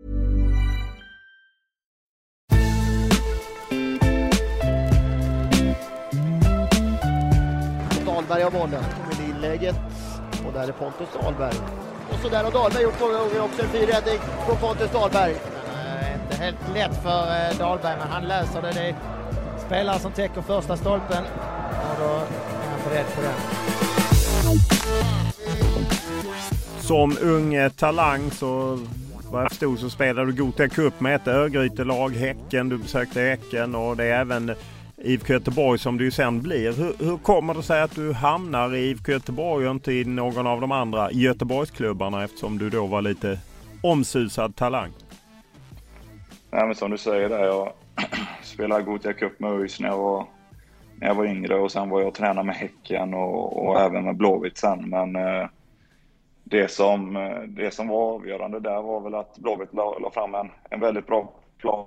Dahlberg har bollen, kommer i inlägget och där är Pontus Dahlberg. Och så där har Dahlberg gjort många gånger också en fin räddning från Pontus Dahlberg. Det är inte helt lätt för Dahlberg, men han löser det. Det är spelare som täcker första stolpen och då är han beredd på den. Som ung talang så vad jag förstod så spelade du Gothia Cup med ett Örgryte-lag, Häcken, du besökte Häcken och det är även I F K Göteborg som du sen blir. Hur, hur kommer det sig att du hamnar i I F K Göteborg och inte i någon av de andra Göteborgsklubbarna eftersom du då var lite omsusad talang? Nej, men som du säger där, jag spelade Gothia Cup med ÖIS när jag var, när jag var yngre och sen var jag och tränade med Häcken och, och även med Blåvitt sen. Men eh, det, som, det som var avgörande där var väl att Blåvitt la, la fram en, en väldigt bra plan.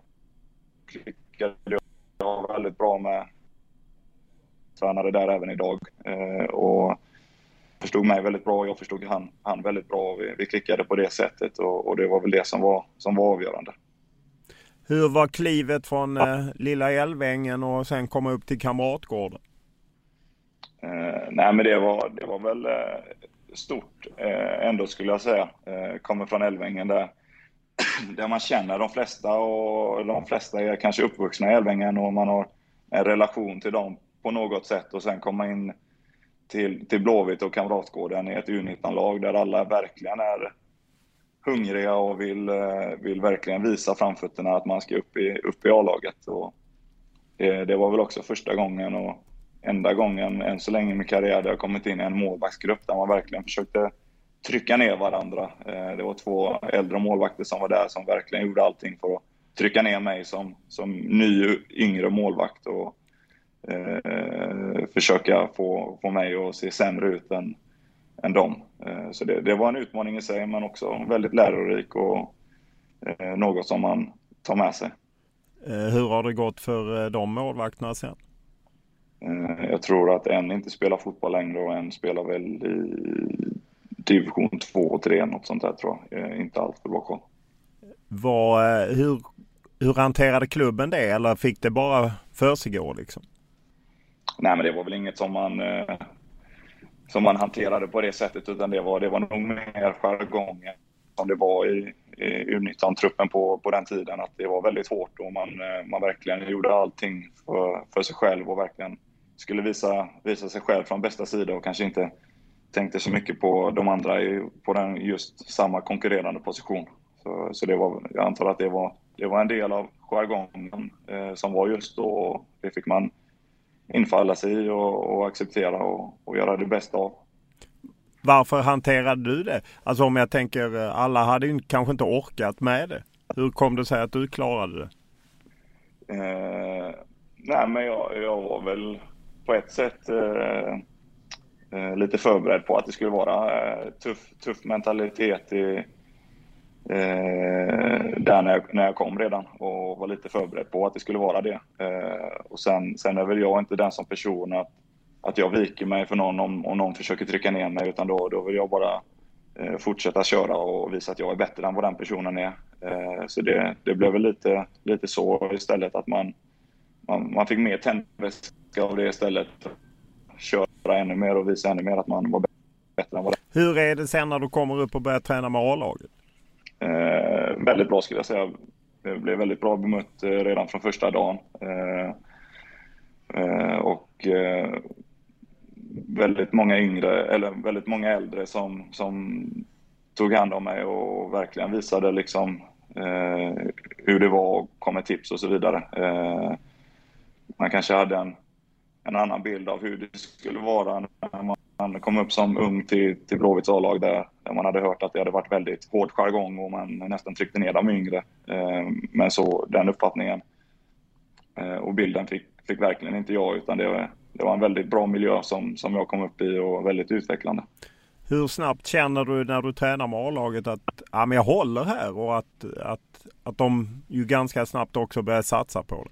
Jag var väldigt bra med tränare där även idag eh, och förstod mig väldigt bra. Jag förstod han, han väldigt bra. Vi, vi klickade på det sättet och, och det var väl det som var, som var avgörande. Hur var klivet från ja. eh, lilla Älvängen och sen komma upp till Kamratgården? Eh, nej men det var, det var väl eh, stort eh, ändå skulle jag säga. Eh, kommer från Älvängen där. Där man känner de flesta och de flesta är kanske uppvuxna i Älvängen och man har en relation till dem på något sätt och sen komma in till, till Blåvitt och Kamratgården i ett U nitton-lag där alla verkligen är hungriga och vill, vill verkligen visa framfötterna att man ska upp i, upp i A-laget. Och det, det var väl också första gången och enda gången än så länge i min karriär där jag kommit in i en målvaktsgrupp där man verkligen försökte trycka ner varandra. Det var två äldre målvakter som var där som verkligen gjorde allting för att trycka ner mig som, som ny yngre målvakt och eh, försöka få, få mig att se sämre ut än, än dem. Eh, så det, det var en utmaning i sig men också väldigt lärorik och eh, något som man tar med sig. Hur har det gått för de målvakterna sen? Eh, jag tror att en inte spelar fotboll längre och en spelar väl i division två och tre, något sånt där tror jag. Eh, inte allt för bra koll. Vad, hur, hur hanterade klubben det? Eller fick det bara för sig gå liksom? Nej men det var väl inget som man eh, som man hanterade på det sättet utan det var, det var nog mer jargongen som det var i, i U nitton-truppen på, på den tiden. Att det var väldigt hårt och man, man verkligen gjorde allting för, för sig själv och verkligen skulle visa, visa sig själv från bästa sida och kanske inte tänkte så mycket på de andra i, på den just samma konkurrerande position. Så, så det var, jag antar att det var, det var en del av jargongen eh, som var just då, och det fick man infalla sig i och, och acceptera och, och göra det bästa av. Varför hanterade du det? Alltså om jag tänker, alla hade ju kanske inte orkat med det. Hur kom det sig att du klarade det? Eh, nej men jag, jag var väl på ett sätt eh, eh, lite förberedd på att det skulle vara eh, tuff, tuff mentalitet i, eh, där när jag, när jag kom redan, och var lite förberedd på att det skulle vara det. Eh, och sen, sen är väl jag inte den som person att, att jag viker mig för någon om, om någon försöker trycka ner mig, utan då, då vill jag bara eh, fortsätta köra och visa att jag är bättre än vad den personen är. Eh, så det, det blev väl lite, lite så istället, att man, man, man fick mer tändvätska av det istället. Köra ännu mer och visa ännu mer att man var bättre än vad det. Hur är det sen när du kommer upp och börjar träna med A-laget? Eh, väldigt bra skulle jag säga. Det blev väldigt bra bemött eh, redan från första dagen. Eh, eh, och eh, väldigt många yngre, eller väldigt många äldre som, som tog hand om mig och verkligen visade liksom eh, hur det var och kom med tips och så vidare. Eh, man kanske hade en, en annan bild av hur det skulle vara när man Man kom upp som ung till, till Blåvitts A-lag där, där man hade hört att det hade varit väldigt hård jargong och man nästan tryckte ner de yngre. Eh, men så den uppfattningen eh, och bilden fick, fick verkligen inte jag, utan det, det var en väldigt bra miljö som, som jag kom upp i och väldigt utvecklande. Hur snabbt känner du när du tränar med A-laget att ja, men jag håller här, och att, att, att de ju ganska snabbt också börjar satsa på det?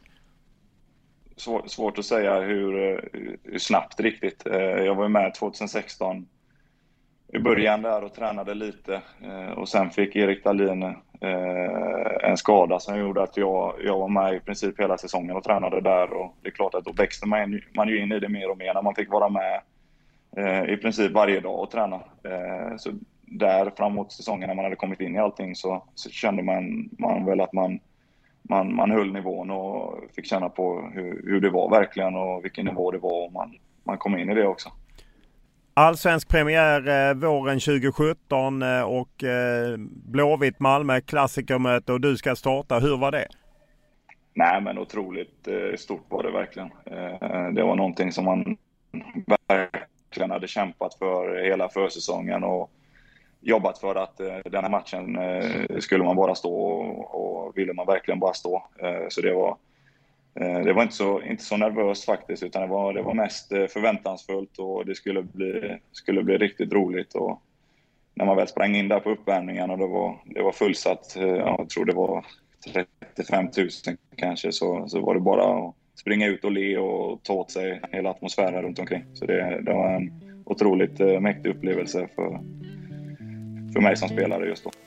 Svår, svårt att säga hur, hur snabbt riktigt. Jag var med tjugohundrasexton i början där och tränade lite, och sen fick Erik Dahlin en skada som gjorde att jag, jag var med i princip hela säsongen och tränade där, och det är klart att då växte man, man ju in i det mer och mer när man fick vara med i princip varje dag och träna. Så där framåt säsongen när man hade kommit in i allting så, så kände man, man väl att man Man, man höll nivån och fick känna på hur, hur det var verkligen och vilken nivå det var, och man, man kom in i det också. Allsvensk premiär eh, våren tjugosjutton eh, och eh, Blåvitt Malmö klassikermöte, och du ska starta. Hur var det? Nej men otroligt eh, stort var det verkligen. Eh, det var någonting som man verkligen hade kämpat för hela försäsongen och jobbat för att eh, den här matchen eh, skulle man bara stå och, och ville man verkligen bara stå. Eh, så det var, eh, det var inte så, inte så nervöst faktiskt, utan det var, det var mest eh, förväntansfullt, och det skulle bli, skulle bli riktigt roligt. Och när man väl sprang in där på uppvärmningen och det var, det var fullsatt, eh, jag tror det var trettiofem tusen kanske, så, så var det bara att springa ut och le och ta åt sig hela atmosfären runt omkring. Så det, det var en otroligt eh, mäktig upplevelse för för mig som spelare just då.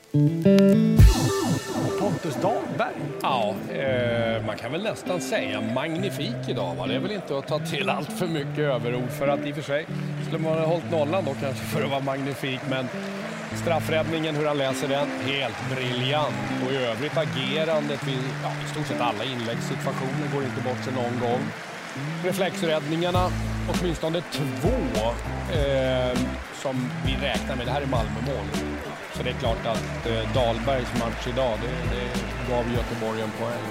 Pontus Dahlberg. Ja, eh, man kan väl nästan säga magnifik idag, va? Det är väl inte att ta till allt för mycket överord, för att i och för sig skulle man ha hållit nollan då kanske för att vara magnifik, men straffräddningen, hur han läser den, helt briljant, och i övrigt agerandet vid ja, i stort sett alla inläggssituationer går inte bort sig någon gång. Reflexräddningarna, åtminstone två eh, som vi räknar med, det här är Malmö-mål. Så det är klart att eh, Dahlbergs match idag, det, det gav Göteborg en poäng.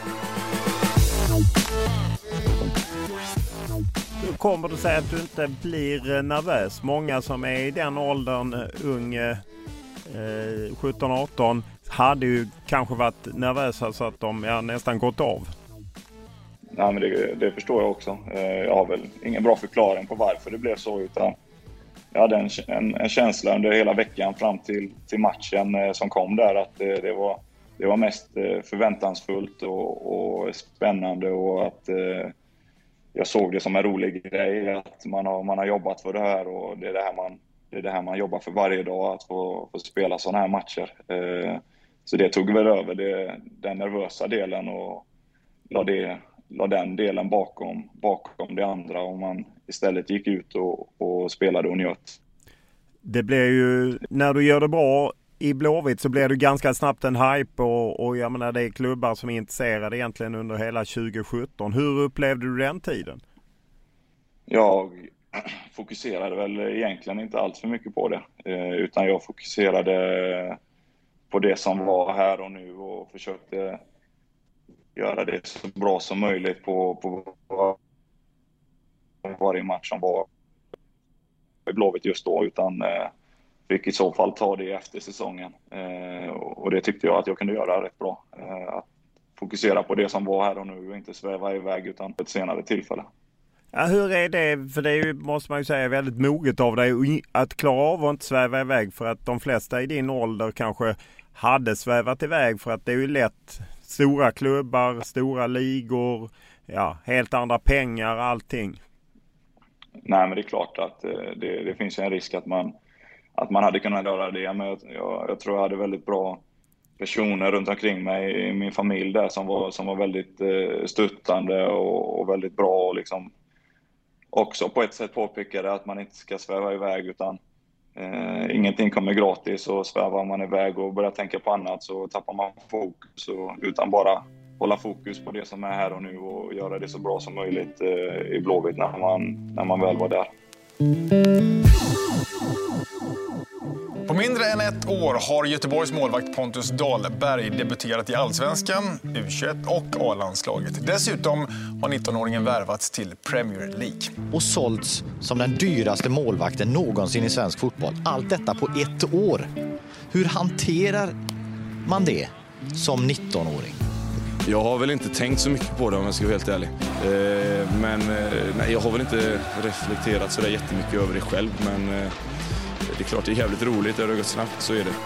Hur kommer det sig att du inte blir nervös? Många som är i den åldern, ung eh, sjutton arton, hade ju kanske varit nervösa så att de ja, nästan gått av. Nej, men det, det förstår jag också. Jag har väl ingen bra förklaring på varför det blev så, utan jag hade en, en, en känsla under hela veckan fram till, till matchen som kom där, att det, det, var, det var mest förväntansfullt och, och spännande, och att eh, jag såg det som en rolig grej att man har, man har jobbat för det här, och det är det här man, det är det här man jobbar för varje dag, att få, få spela sådana här matcher. Eh, så det tog väl över det, den nervösa delen och la det la den delen bakom, bakom det andra, och man istället gick ut och, och spelade och njöt. Det blir ju, när du gör det bra i Blåvitt så blir det ganska snabbt en hype, och, och jag menar det är klubbar som är intresserade egentligen under hela tjugosjutton. Hur upplevde du den tiden? Jag fokuserade väl egentligen inte allt för mycket på det, eh, utan jag fokuserade på det som var här och nu och försökte göra det så bra som möjligt på, på varje match som var i Blåvitt just då, utan eh, fick i så fall ta det efter säsongen. Eh, och det tyckte jag att jag kunde göra rätt bra. Eh, att fokusera på det som var här och nu och inte sväva iväg utan på ett senare tillfälle. Ja, hur är det? För det är ju, måste man ju säga, väldigt moget av dig att klara av att inte sväva iväg, för att de flesta i din ålder kanske hade svävat iväg, för att det är ju lätt stora klubbar, stora ligor, ja, helt andra pengar, allting. Nej, men det är klart att det, det finns en risk att man, att man hade kunnat göra det, men jag, jag tror jag hade väldigt bra personer runt omkring mig i min familj där som var, som var väldigt stöttande och, och väldigt bra och liksom också på ett sätt påpekade att man inte ska sväva iväg, utan eh, ingenting kommer gratis, och svävar man iväg och börjar tänka på annat så tappar man fokus, och, utan bara hålla fokus på det som är här och nu och göra det så bra som möjligt eh, i Blåvitt när man, när man väl var där. På mindre än ett år har Göteborgs målvakt Pontus Dahlberg debuterat i Allsvenskan, U tjugoett och A-landslaget. Dessutom har nittonåringen värvats till Premier League. Och sålts som den dyraste målvakten någonsin i svensk fotboll. Allt detta på ett år. Hur hanterar man det som nittonåring? Jag har väl inte tänkt så mycket på det, om jag ska vara helt ärlig. Eh, men eh, nej, jag har väl inte reflekterat så där jättemycket över det själv, men eh, det är klart det är jävligt roligt. Det har gått snabbt, så är det.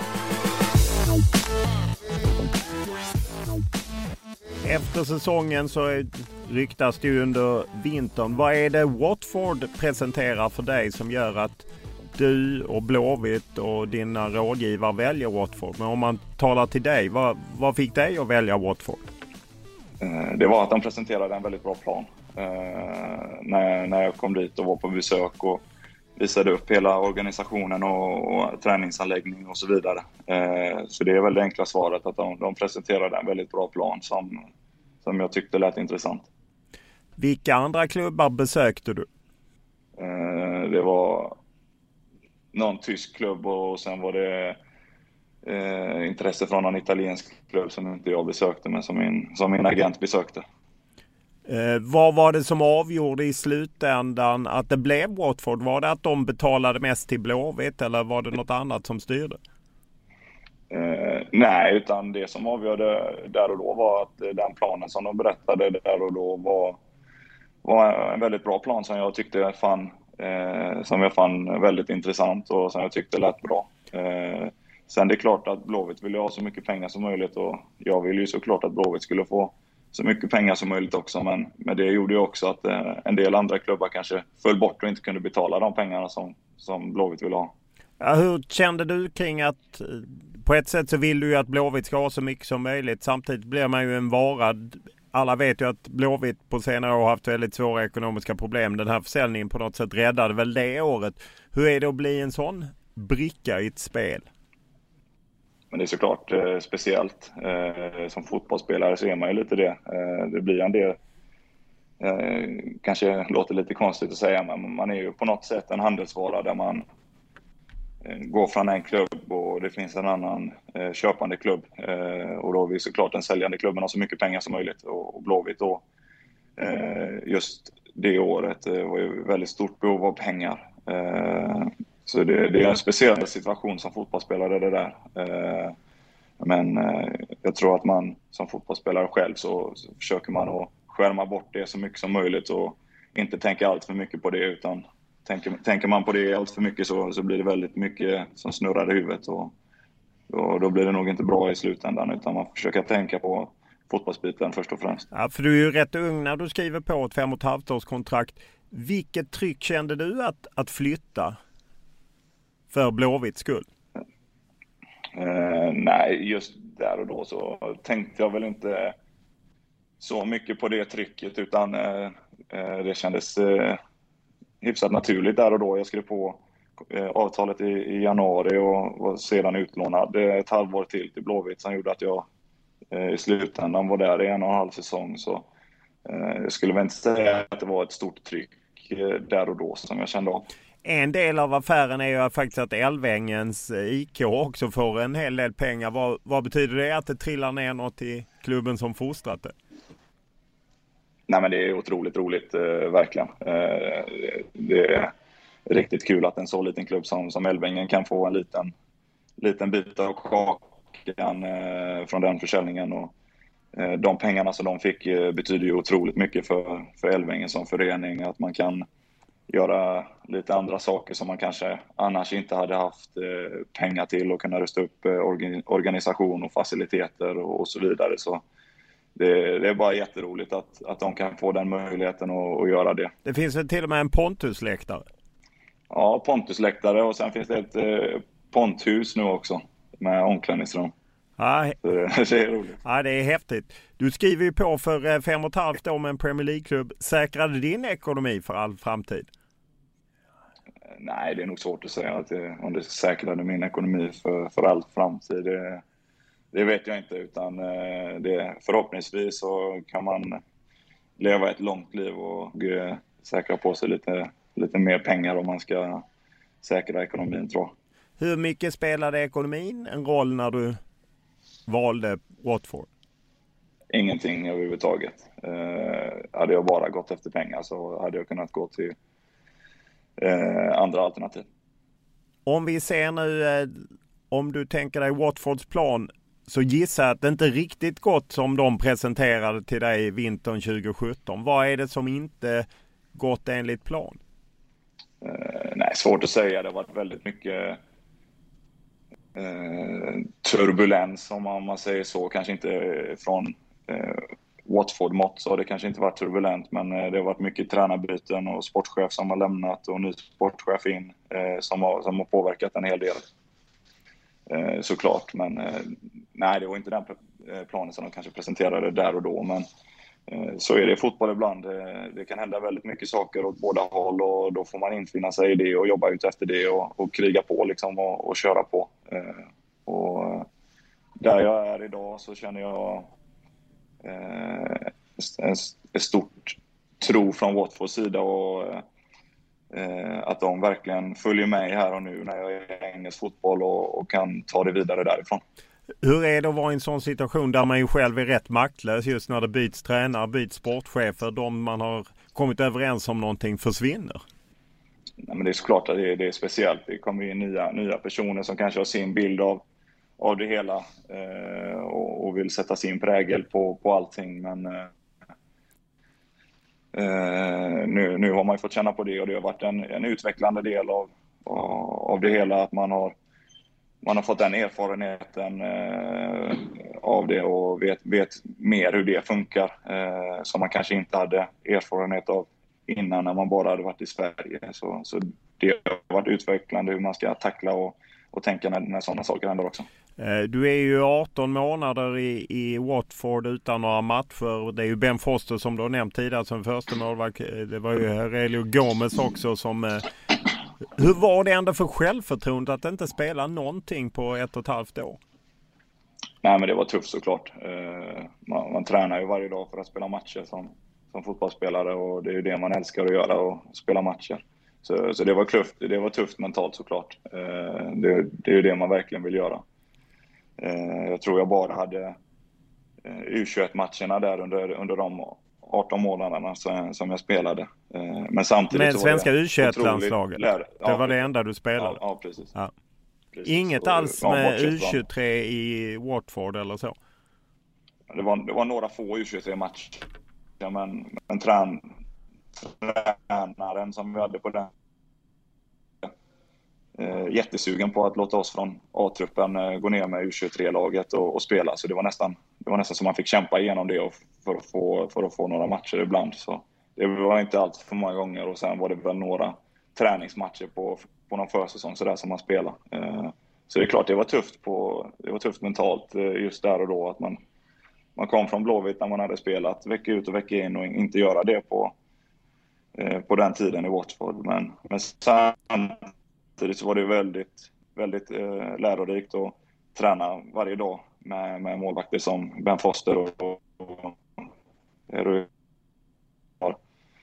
Efter säsongen så ryktas det ju under vintern. Vad är det Watford presenterar för dig som gör att du och Blåvitt och dina rådgivare väljer Watford? Men om man talar till dig, vad, vad fick dig att välja Watford? Det var att de presenterade en väldigt bra plan. När, när jag kom dit och var på besök och visade upp hela organisationen och, och träningsanläggning och så vidare. Så det är väl det enkla svaret, att de, de presenterade en väldigt bra plan som, som jag tyckte lät intressant. Vilka andra klubbar besökte du? Det var någon tysk klubb och sen var det eh, intresse från en italiensk klubb som inte jag besökte, men som min, som min agent besökte. Eh, vad var det som avgjorde i slutändan att det blev Watford? Var det att de betalade mest till Blåvitt, eller var det något annat som styrde? Eh, nej, utan det som avgjorde där och då var att den planen som de berättade där och då var, var en väldigt bra plan som jag tyckte fann Eh, som jag fann väldigt intressant och som jag tyckte lät bra. Eh, sen det är klart att Blåvitt ville ha så mycket pengar som möjligt, och jag ville ju såklart att Blåvitt skulle få så mycket pengar som möjligt också, men, men det gjorde ju också att eh, en del andra klubbar kanske föll bort och inte kunde betala de pengarna som, som Blåvitt ville ha. Ja, hur kände du kring att på ett sätt så vill du ju att Blåvitt ska ha så mycket som möjligt, samtidigt blir man ju en vara. Alla vet ju att Blåvitt på senare år har haft väldigt svåra ekonomiska problem. Den här försäljningen på något sätt räddade väl det året. Hur är det att bli en sån bricka i ett spel? Men det är såklart eh, speciellt. Eh, som fotbollsspelare så är man ju lite det. Eh, det blir en del, eh, kanske låter lite konstigt att säga, men man är ju på något sätt en handelsvara där man går från en klubb och det finns en annan eh, köpande klubb. Eh, och då är vi såklart den säljande klubben har så mycket pengar som möjligt. Och, och Blåvitt då, eh, just det året eh, var ju väldigt stort behov av pengar. Eh, så det, det är en speciell situation som fotbollsspelare det där. Eh, men eh, jag tror att man som fotbollsspelare själv så, så försöker man att skärma bort det så mycket som möjligt och inte tänka allt för mycket på det, utan Tänker, tänker man på det allt för mycket så, så blir det väldigt mycket som snurrar i huvudet, och, och då blir det nog inte bra i slutändan, utan man försöker tänka på fotbollsbiten först och främst. Ja, för du är ju rätt ung när du skriver på ett fem och ett halvt års kontrakt. Vilket tryck kände du att, att flytta för Blåvitts skull? Eh, nej, just där och då så tänkte jag väl inte så mycket på det trycket, utan eh, det kändes eh, hyfsat naturligt där och då. Jag skrev på eh, avtalet i, i januari och var sedan utlånad ett halvår till till Blåvitt som gjorde att jag eh, i slutändan var där i en och en halv säsong. Så eh, jag skulle väl inte säga att det var ett stort tryck där och då som jag kände av. En del av affären är ju faktiskt att Älvängens I K också får en hel del pengar. Vad, vad betyder det att det trillar ner något i klubben som fostrat det? Nej, men det är otroligt roligt, eh, verkligen. Eh, det är riktigt kul att en så liten klubb som, som Älvängen kan få en liten, liten bit av kakan eh, från den försäljningen. Och, eh, de pengarna som de fick eh, betyder ju otroligt mycket för, för Älvängen som förening. Att man kan göra lite andra saker som man kanske annars inte hade haft eh, pengar till, och kunna rusta upp eh, organ, organisation och faciliteter och, och så vidare. Så det, det är bara jätteroligt att, att de kan få den möjligheten att, att göra det. Det finns väl till och med en Pontusläktare? Ja, Pontusläktare, och sen finns det ett eh, Ponthus nu också med omklädningsrum. Ja, så det, det är roligt. Ja, det är häftigt. Du skriver ju på för fem och ett halvt år med en Premier League-klubb. Säkrade din ekonomi för all framtid? Nej, det är nog svårt att säga att det, om det säkrade min ekonomi för, för all framtid. Det, det vet jag inte, utan det, förhoppningsvis så kan man leva ett långt liv och uh, säkra på sig lite, lite mer pengar om man ska säkra ekonomin, tror jag. Hur mycket spelade ekonomin en roll när du valde Watford? Ingenting överhuvudtaget. Uh, hade jag bara gått efter pengar så hade jag kunnat gå till uh, andra alternativ. Om vi ser nu, eh, om du tänker dig Watfords plan, så gissar jag att det inte riktigt gått som de presenterade till dig vintern tjugo sjutton. Vad är det som inte gått enligt plan? Uh, nej, svårt att säga. Det har varit väldigt mycket uh, turbulens, om man, om man säger så. Kanske inte från uh, Watford-mått så har det kanske inte varit turbulent, men uh, det har varit mycket tränarbyten och sportchef som har lämnat och ny sportchef in uh, som, har, som har påverkat en hel del. Uh, såklart, men uh, nej, det var inte den planen som de kanske presenterade där och då, men så är det i fotboll ibland. Det kan hända väldigt mycket saker åt båda håll, och då får man infinna sig i det och jobba ut efter det och, och kriga på liksom och, och köra på. Och där jag är idag så känner jag ett stort tro från Watfords sida, och att de verkligen följer mig här och nu när jag är i engelsk fotboll och, och kan ta det vidare därifrån. Hur är det att vara i en sån situation där man ju själv är rätt maktlös just när det byts tränare, byts sportchefer, de man har kommit överens om någonting försvinner? Nej, men det är såklart att det är, det är speciellt. Det kommer in nya, nya personer som kanske har sin bild av, av det hela eh, och, och vill sätta sin prägel på, på allting. Men eh, nu, nu har man ju fått känna på det, och det har varit en, en utvecklande del av, av det hela, att man har Man har fått den erfarenheten eh, av det och vet, vet mer hur det funkar eh, som man kanske inte hade erfarenhet av innan när man bara hade varit i Sverige. Så, så det har varit utvecklande hur man ska tackla och, och tänka när, när sådana saker händer också. Du är ju arton månader i, i Watford utan några matcher. Det är ju Ben Foster som du har nämnt tidigare som första målvakt. Det var ju Aurelio Gomes också som... Eh, Hur var det ändå för självförtroende att inte spela någonting på ett och ett halvt år? Nej, men det var tufft såklart. Man, man tränar ju varje dag för att spela matcher som, som fotbollsspelare, och det är ju det man älskar att göra, och spela matcher. Så, så det var tufft, det var tufft mentalt såklart. Det, det är ju det man verkligen vill göra. Jag tror jag bara hade U tjugoett-matcherna där under, under de arton månaderna som jag spelade. Men samtidigt Men så svenska var U tjugoett-landslaget, ja, det var det enda du spelade? Ja, ja precis. Ja. precis. Inget så, alls ja, med U tjugotre i Watford eller så? Det var, det var några få U tjugotre-matcher. Ja, men, men trän, tränaren som vi hade på den eh, jättesugen på att låta oss från A-truppen eh, gå ner med U tjugotre-laget och, och spela. Så det var nästan det var nästan som man fick kämpa igenom det och för att få för att få några matcher ibland. Så det var inte allt för många gånger, och sen var det väl några träningsmatcher på på någon försäsong så där som man spelade. Eh, så det är klart det var tufft på det var tufft mentalt eh, just där och då, att man man kom från Blåvitt när man hade spelat vecka ut och vecka in och inte göra det på eh, på den tiden i Watford, men men samtidigt så var det väldigt väldigt eh, lärorikt att träna varje dag med med målvakter som Ben Foster och, och, och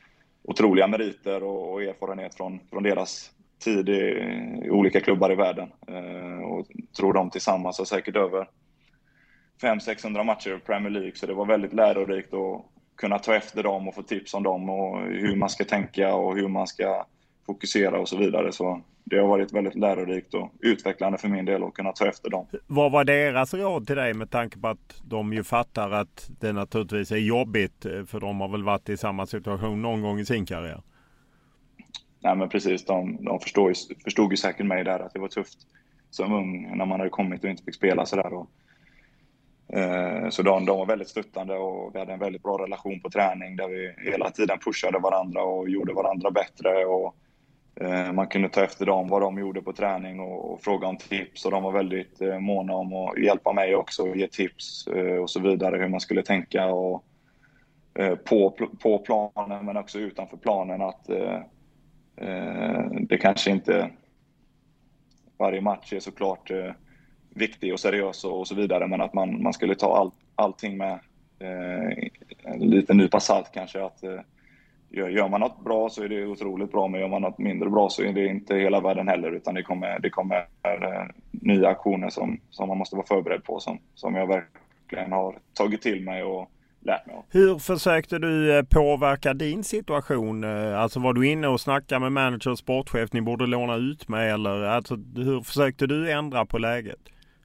otroliga meriter och, och erfarenhet från, från deras tid i, i olika klubbar i världen. Eh, och tror de tillsammans har säkert över fem sexhundra matcher i Premier League, så det var väldigt lärorikt att kunna ta efter dem och få tips om dem och hur man ska tänka och hur man ska fokusera och så vidare. Så det har varit väldigt lärorikt och utvecklande för min del att kunna ta efter dem. Vad var deras råd till dig, med tanke på att de ju fattar att det naturligtvis är jobbigt, för de har väl varit i samma situation någon gång i sin karriär? Nej, men precis, de, de förstod, förstod ju säkert mig där att det var tufft som ung när man hade kommit och inte fick spela sådär. Och, eh, så de, de var väldigt stöttande och vi hade en väldigt bra relation på träning där vi hela tiden pushade varandra och gjorde varandra bättre. Och man kunde ta efter dem, vad de gjorde på träning och, och fråga om tips, och de var väldigt eh, måna om att hjälpa mig också och ge tips eh, och så vidare, hur man skulle tänka och, eh, på, på planen men också utanför planen, att eh, eh, det kanske inte varje match är såklart eh, viktig och seriös och, och så vidare, men att man, man skulle ta all, allting med eh, en liten nypa salt kanske, att eh, gör man något bra så är det otroligt bra, men gör man något mindre bra så är det inte hela världen heller, utan det kommer, det kommer äh, nya aktioner som, som man måste vara förberedd på, som, som jag verkligen har tagit till mig och lärt mig av. Hur försökte du påverka din situation? Alltså var du inne och snackade med manager och sportchef, ni borde låna ut med, eller alltså, hur försökte du ändra på läget?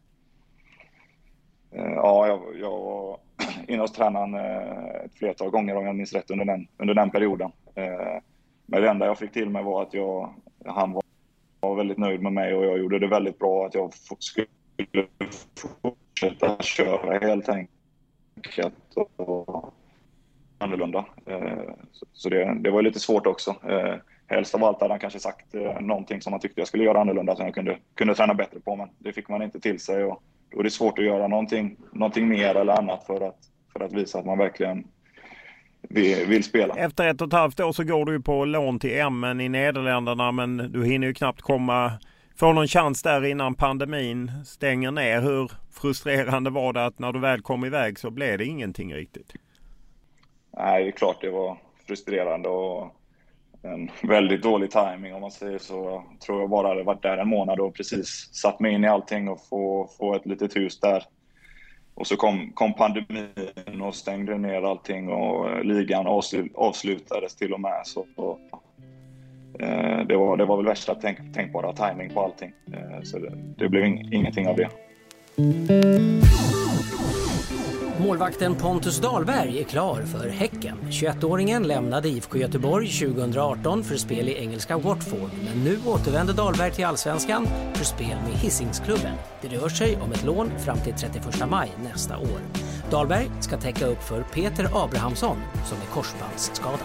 Ja, jag, jag var inne hos tränaren ett flertal gånger om jag minns rätt under den, under den perioden. Men det enda jag fick till mig var att jag, han var, var väldigt nöjd med mig och jag gjorde det väldigt bra, att jag skulle fortsätta köra helt enkelt och annorlunda. Så det, det var lite svårt också. Helst av allt hade han kanske sagt någonting som han tyckte jag skulle göra annorlunda som jag kunde, kunde träna bättre på, men det fick man inte till sig, och då är det svårt att göra någonting, någonting mer eller annat för att, för att visa att man verkligen vill, vill spela. Efter ett och ett halvt år så går du på lån till M N i Nederländerna, men du hinner ju knappt komma, få någon chans där innan pandemin stänger ner. Hur frustrerande var det att när du väl kom iväg så blev det ingenting riktigt? Nej, det är klart det var frustrerande och en väldigt dålig timing om man säger så. Jag tror jag bara hade varit där en månad och precis satt mig in i allting och få, få ett litet hus där. Och så kom, kom pandemin och stängde ner allting och ligan avslut, avslutades till och med. Så, och, eh, det, var, det var väl värsta tänk, tänkbara timing på allting. Eh, så det, det blev ing, ingenting av det. Målvakten Pontus Dahlberg är klar för Häcken. tjugoettåringen lämnade I F K Göteborg tjugoarton för spel i engelska Watford. Men nu återvänder Dahlberg till Allsvenskan för spel med Hisingsklubben. Det rör sig om ett lån fram till trettioförsta maj nästa år. Dahlberg ska täcka upp för Peter Abrahamsson som är korsbandsskadad.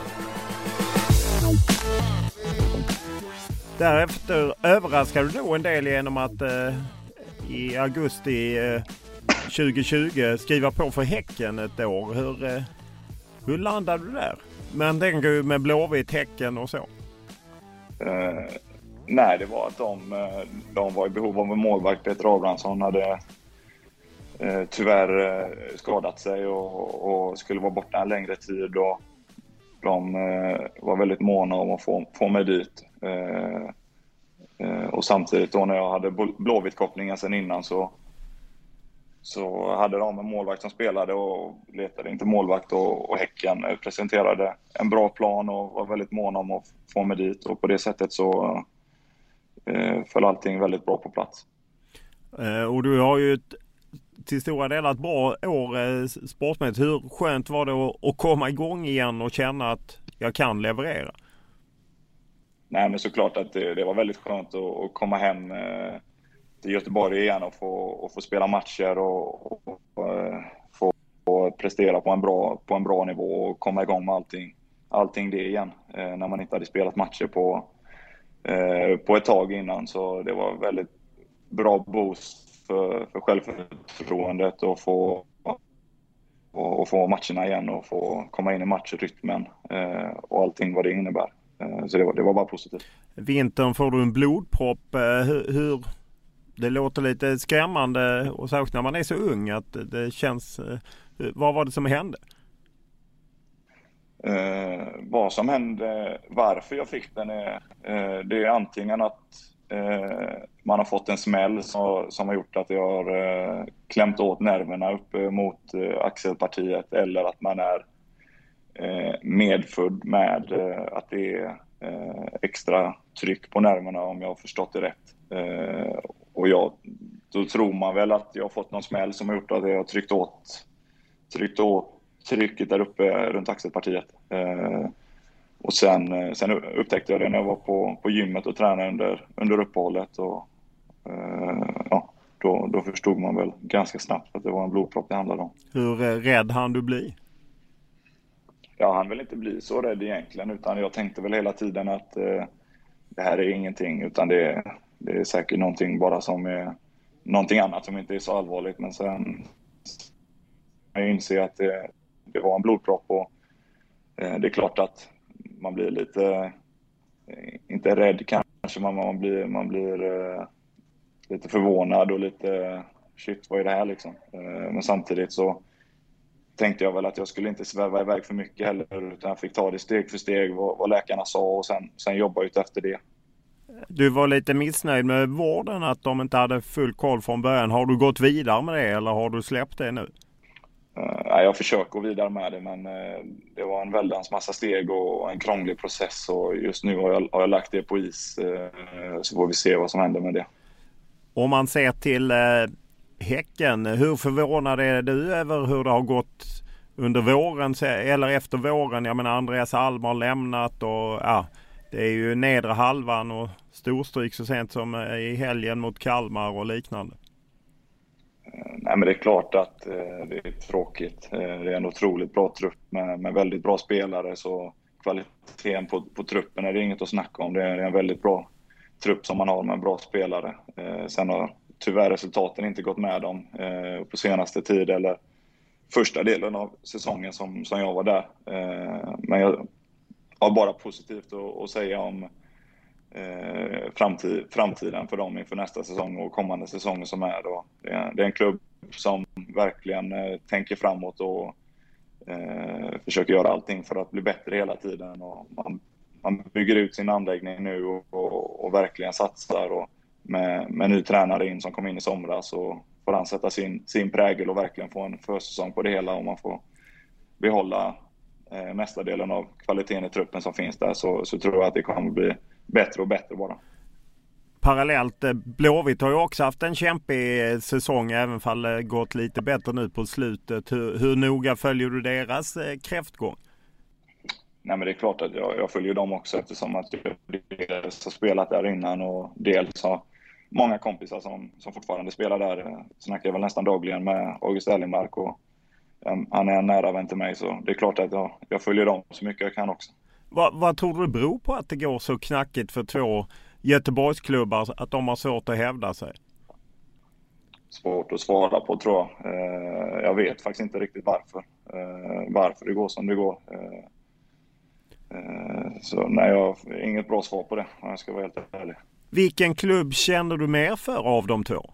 Därefter överraskade du då en del genom att eh, i augusti eh, tjugohundratjugo skriva på för Häcken ett år. Hur, eh, hur landade du där? Men den går med Blåvitt, Häcken och så. Uh, nej, det var att de, de var i behov av en målvakt. Peter Abrahamsson hade uh, tyvärr uh, skadat sig och, och skulle vara borta en längre tid. Och de uh, var väldigt måna om att få, få mig dit. Uh, uh, och samtidigt då när jag hade Blåvitt-kopplingen sen innan så Så hade de en målvakt som spelade och letade inte målvakt, och, och Häcken presenterade en bra plan och var väldigt måna om att få mig dit. Och på det sättet så eh, föll allting väldigt bra på plats. Eh, och du har ju ett, till stora delar ett bra år eh, sportmässigt. Hur skönt var det att, att komma igång igen och känna att jag kan leverera? Nej, men såklart att det, det var väldigt skönt att, att komma hem eh, till Göteborg igen och få, och få spela matcher och, och, och få, få prestera på en, bra, på en bra nivå och komma igång med allting, allting det igen eh, när man inte hade spelat matcher på, eh, på ett tag innan. Så det var väldigt bra boost för, för självförtroendet och få, och, och få matcherna igen och få komma in i matchrytmen eh, och allting vad det innebär. Eh, så det var, det var bara positivt. Vintern får du en blodpropp. Eh, hur... hur... Det låter lite skrämmande, och särskilt när man är så ung, att det känns... Vad var det som hände? Eh, vad som hände, varför jag fick den är, eh, det är antingen att eh, man har fått en smäll som, som har gjort att jag har eh, klämt åt nerverna upp mot eh, axelpartiet, eller att man är eh, medfödd med eh, att det är eh, extra tryck på nerverna, om jag har förstått det rätt. Eh, och jag, då tror man väl att jag har fått någon smäll som har gjort att jag har tryckt åt, tryckt åt trycket där uppe runt axelpartiet. Eh, och sen, sen upptäckte jag det när jag var på, på gymmet och tränade under, under uppehållet. Och, eh, ja, då, då förstod man väl ganska snabbt att det var en blodpropp det handlade om. Hur rädd hann du bli? Jag hann väl inte bli så rädd egentligen, utan jag tänkte väl hela tiden att eh, det här är ingenting, utan det, det är säkert någonting bara som är någonting annat som inte är så allvarligt. Men sen jag inser att det, det var en blodpropp, och eh, det är klart att man blir lite, eh, inte rädd kanske, man, man blir, man blir eh, lite förvånad och lite shit, vad är det här liksom. Eh, men samtidigt så tänkte jag väl att jag skulle inte sväva iväg för mycket heller, utan jag fick ta det steg för steg vad, vad läkarna sa, och sen, sen jobba ut efter det. Du var lite missnöjd med vården, att de inte hade full koll från början. Har du gått vidare med det, eller har du släppt det nu? Uh, jag försöker gå vidare med det, men uh, det var en väldans massa steg och en krånglig process, och just nu har jag, har jag lagt det på is, uh, så får vi se vad som händer med det. Om man ser till uh, Häcken, hur förvånad är du över hur det har gått under våren eller efter våren? Jag menar, Andreas Alm har lämnat, och ja, det är ju nedre halvan och storstryk så sent som i helgen mot Kalmar och liknande. Nej, men det är klart att eh, det är tråkigt. Eh, det är en otroligt bra trupp med, med väldigt bra spelare, så kvaliteten på, på truppen är det inget att snacka om. Det är en väldigt bra trupp som man har med bra spelare. Eh, sen har tyvärr resultaten inte gått med dem eh, på senaste tid, eller första delen av säsongen som, som jag var där. Eh, men jag har bara positivt att, att säga om Eh, framtid, framtiden för dem inför nästa säsong och kommande säsonger som är. Då. Det, är det är en klubb som verkligen eh, tänker framåt och eh, försöker göra allting för att bli bättre hela tiden. Och man, man bygger ut sin anläggning nu och, och, och verkligen satsar. Och med, med ny tränare in som kom in i somras, så får han sätta sin, sin prägel och verkligen få en försäsong på det hela, och man får behålla eh, mesta delen av kvaliteten i truppen som finns där, så, så tror jag att det kommer bli bättre och bättre bara. Parallellt, Blåvitt har ju också haft en kämpig säsong, även fall det gått lite bättre nu på slutet. Hur, hur noga följer du deras eh, kräftgång? Nej, men det är klart att jag, jag följer dem också, eftersom att jag dels har spelat där innan, och dels har många kompisar som, som fortfarande spelar där. Jag snackar väl nästan dagligen med August Erlingmark, och um, han är en nära vän till mig, så det är klart att jag, jag följer dem så mycket jag kan också. Vad, vad tror du beror på att det går så knackigt för två Göteborgsklubbar, att de har svårt att hävda sig? Svårt att svara på, tror jag. Eh, jag vet faktiskt inte riktigt varför. Eh, varför det går som det går. Eh, eh, så nej, jag har inget bra svar på det, om jag ska vara helt ärlig. Vilken klubb känner du mer för av de två?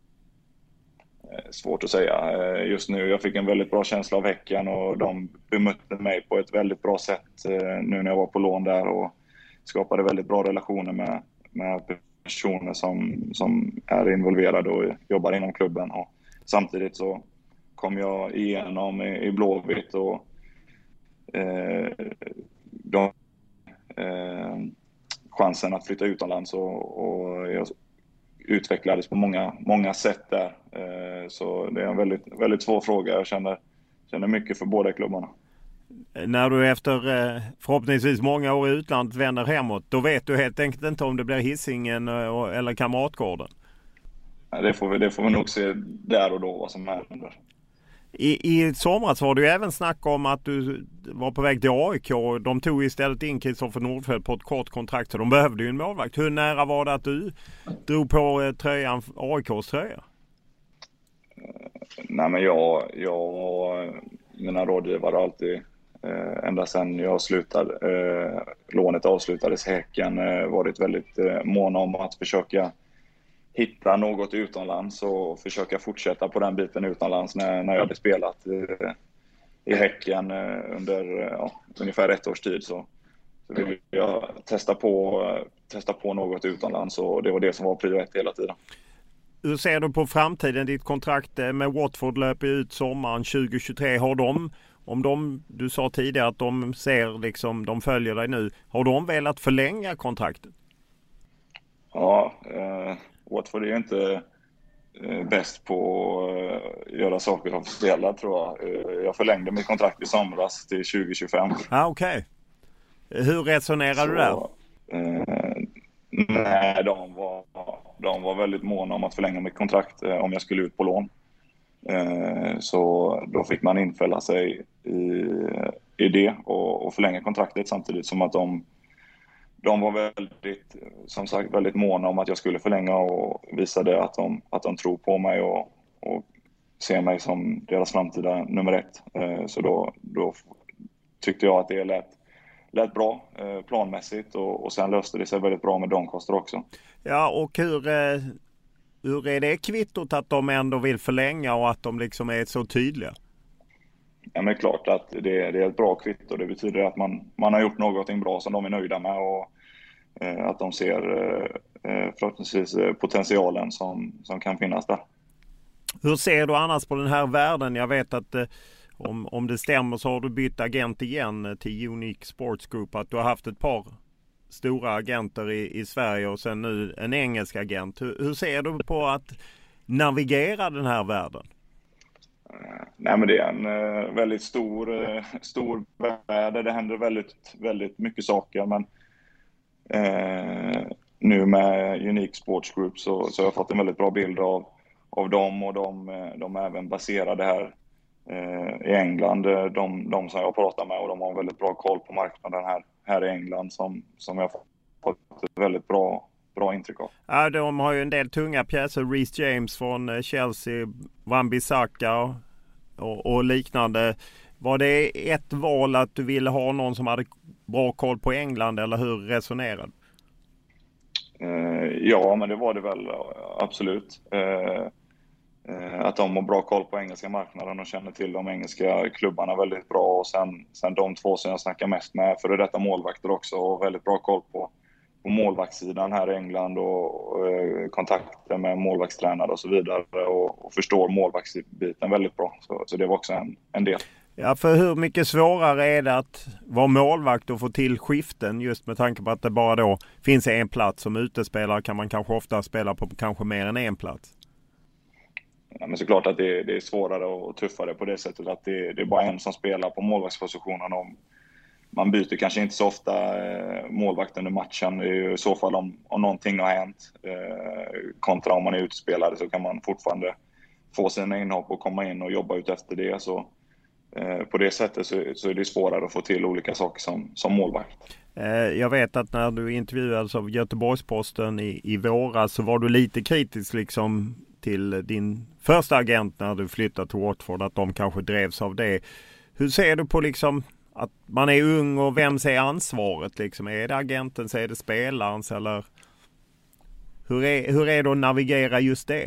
Eh, svårt att säga. Eh, just nu, jag fick en väldigt bra känsla av Häcken, och de bemötte mig på ett väldigt bra sätt eh, nu när jag var på lån där, och skapade väldigt bra relationer med, med personer som, som är involverade och jobbar inom klubben. Och samtidigt så kom jag igenom i, i Blåvitt, och eh, de, eh, chansen att flytta utomlands, och, och jag utvecklades på många, många sätt där. Eh, så det är en väldigt, väldigt svår fråga. Jag känner, känner mycket för båda klubbarna. När du efter förhoppningsvis många år i utlandet vänder hemåt, då vet du helt enkelt inte om det blir Hisingen eller Kamratgården. Det får vi, det får vi nog se där och då vad som händer. I, i somras var det ju även snack om att du var på väg till A I K. De tog istället in Kristoffer Nordfeldt på ett kort kontrakt, så de behövde ju en målvakt. Hur nära var det att du drog på tröjan, A I K:s tröja? Nej, men jag, jag mina rådgivare har alltid, eh, ända sedan jag slutade, eh, lånet avslutades i Häcken, eh, varit väldigt eh, måna om att försöka hitta något utomlands och försöka fortsätta på den biten utomlands när, när jag hade spelat. i Häcken under ja, ungefär ett års tid så, så ville jag testa på, testa på något utomlands och det var det som var prio ett hela tiden. Hur ser du på framtiden? Ditt kontrakt med Watford löper ut sommaren tjugo tjugotre. Har de, om de, du sa tidigare att de ser liksom, de följer dig nu, har de velat förlänga kontraktet? Ja, eh, Watford är ju inte eh, bäst på att eh, göra saker officiella tror jag. Eh, jag förlängde mitt kontrakt i somras till tjugo tjugofem. Ah, okej. Okay. Hur resonerar du där? Eh, nej, de var, de var väldigt måna om att förlänga mitt kontrakt eh, om jag skulle ut på lån. Eh, så då fick man infälla sig i, i det och, och förlänga kontraktet samtidigt som att de De var väldigt, som sagt, väldigt måna om att jag skulle förlänga och visade att de, att de tror på mig och, och ser mig som deras framtida nummer ett. Så då, då tyckte jag att det lät, lät bra planmässigt och, och sen löste det sig väldigt bra med Doncaster också. Ja, och hur, hur är det kvittot att de ändå vill förlänga och att de liksom är så tydliga? Ja, men klart att det, det är ett bra kvitto. Det betyder att man, man har gjort någonting bra som de är nöjda med och eh, att de ser eh, förhoppningsvis potentialen som, som kan finnas där. Hur ser du annars på den här världen? Jag vet att eh, om, om det stämmer så har du bytt agent igen till Unique Sports Group. Att du har haft ett par stora agenter i, i Sverige och sen nu en engelsk agent. Hur, hur ser du på att navigera den här världen? Nej, men det är en uh, väldigt stor, uh, stor värld. Det händer väldigt, väldigt mycket saker. Men uh, nu med Unique Sports Group så, så har jag fått en väldigt bra bild av, av dem. Och de, de är även baserade här uh, i England. De, de som jag pratar med och de har väldigt bra koll på marknaden här, här i England som, som jag har fått ett väldigt bra bra intryck av. Ja, de har ju en del tunga pjäser. Reece James från Chelsea, Wan-Bissaka och, och, och liknande. Var det ett val att du ville ha någon som hade bra koll på England eller hur resonerade du? Uh, ja, men det var det väl absolut. Uh, uh, att de har bra koll på engelska marknaden och känner till de engelska klubbarna väldigt bra. Och sen, sen de två som jag snackar mest med, för detta målvakter också, och väldigt bra koll på på målvaktssidan här i England och, och eh, kontakter med målvaktstränare och så vidare och, och förstår målvaktsbiten väldigt bra. Så, så det var också en, en del. Ja, för hur mycket svårare är det att vara målvakt och få till skiften just med tanke på att det bara då finns en plats som utespelare kan man kanske ofta spela på kanske mer än en plats? Ja, men såklart att det, det är svårare och tuffare på det sättet att det, det är bara en som spelar på målvaktspositionen. Om man byter kanske inte så ofta eh, målvakt under matchen. Det är ju i så fall om, om någonting har hänt. Eh, kontra om man är utspelare så kan man fortfarande få sina inhopp och komma in och jobba ut efter det. Så, eh, på det sättet så, så är det svårare att få till olika saker som, som målvakt. Eh, jag vet att när du intervjuades av Göteborgs-Posten i, i våras så var du lite kritisk liksom till din första agent när du flyttade till Watford. Att de kanske drevs av det. Hur ser du på liksom att man är ung och vem ser ansvaret liksom? Är det agentens, är det spelarens eller hur är, hur är det att navigera just det?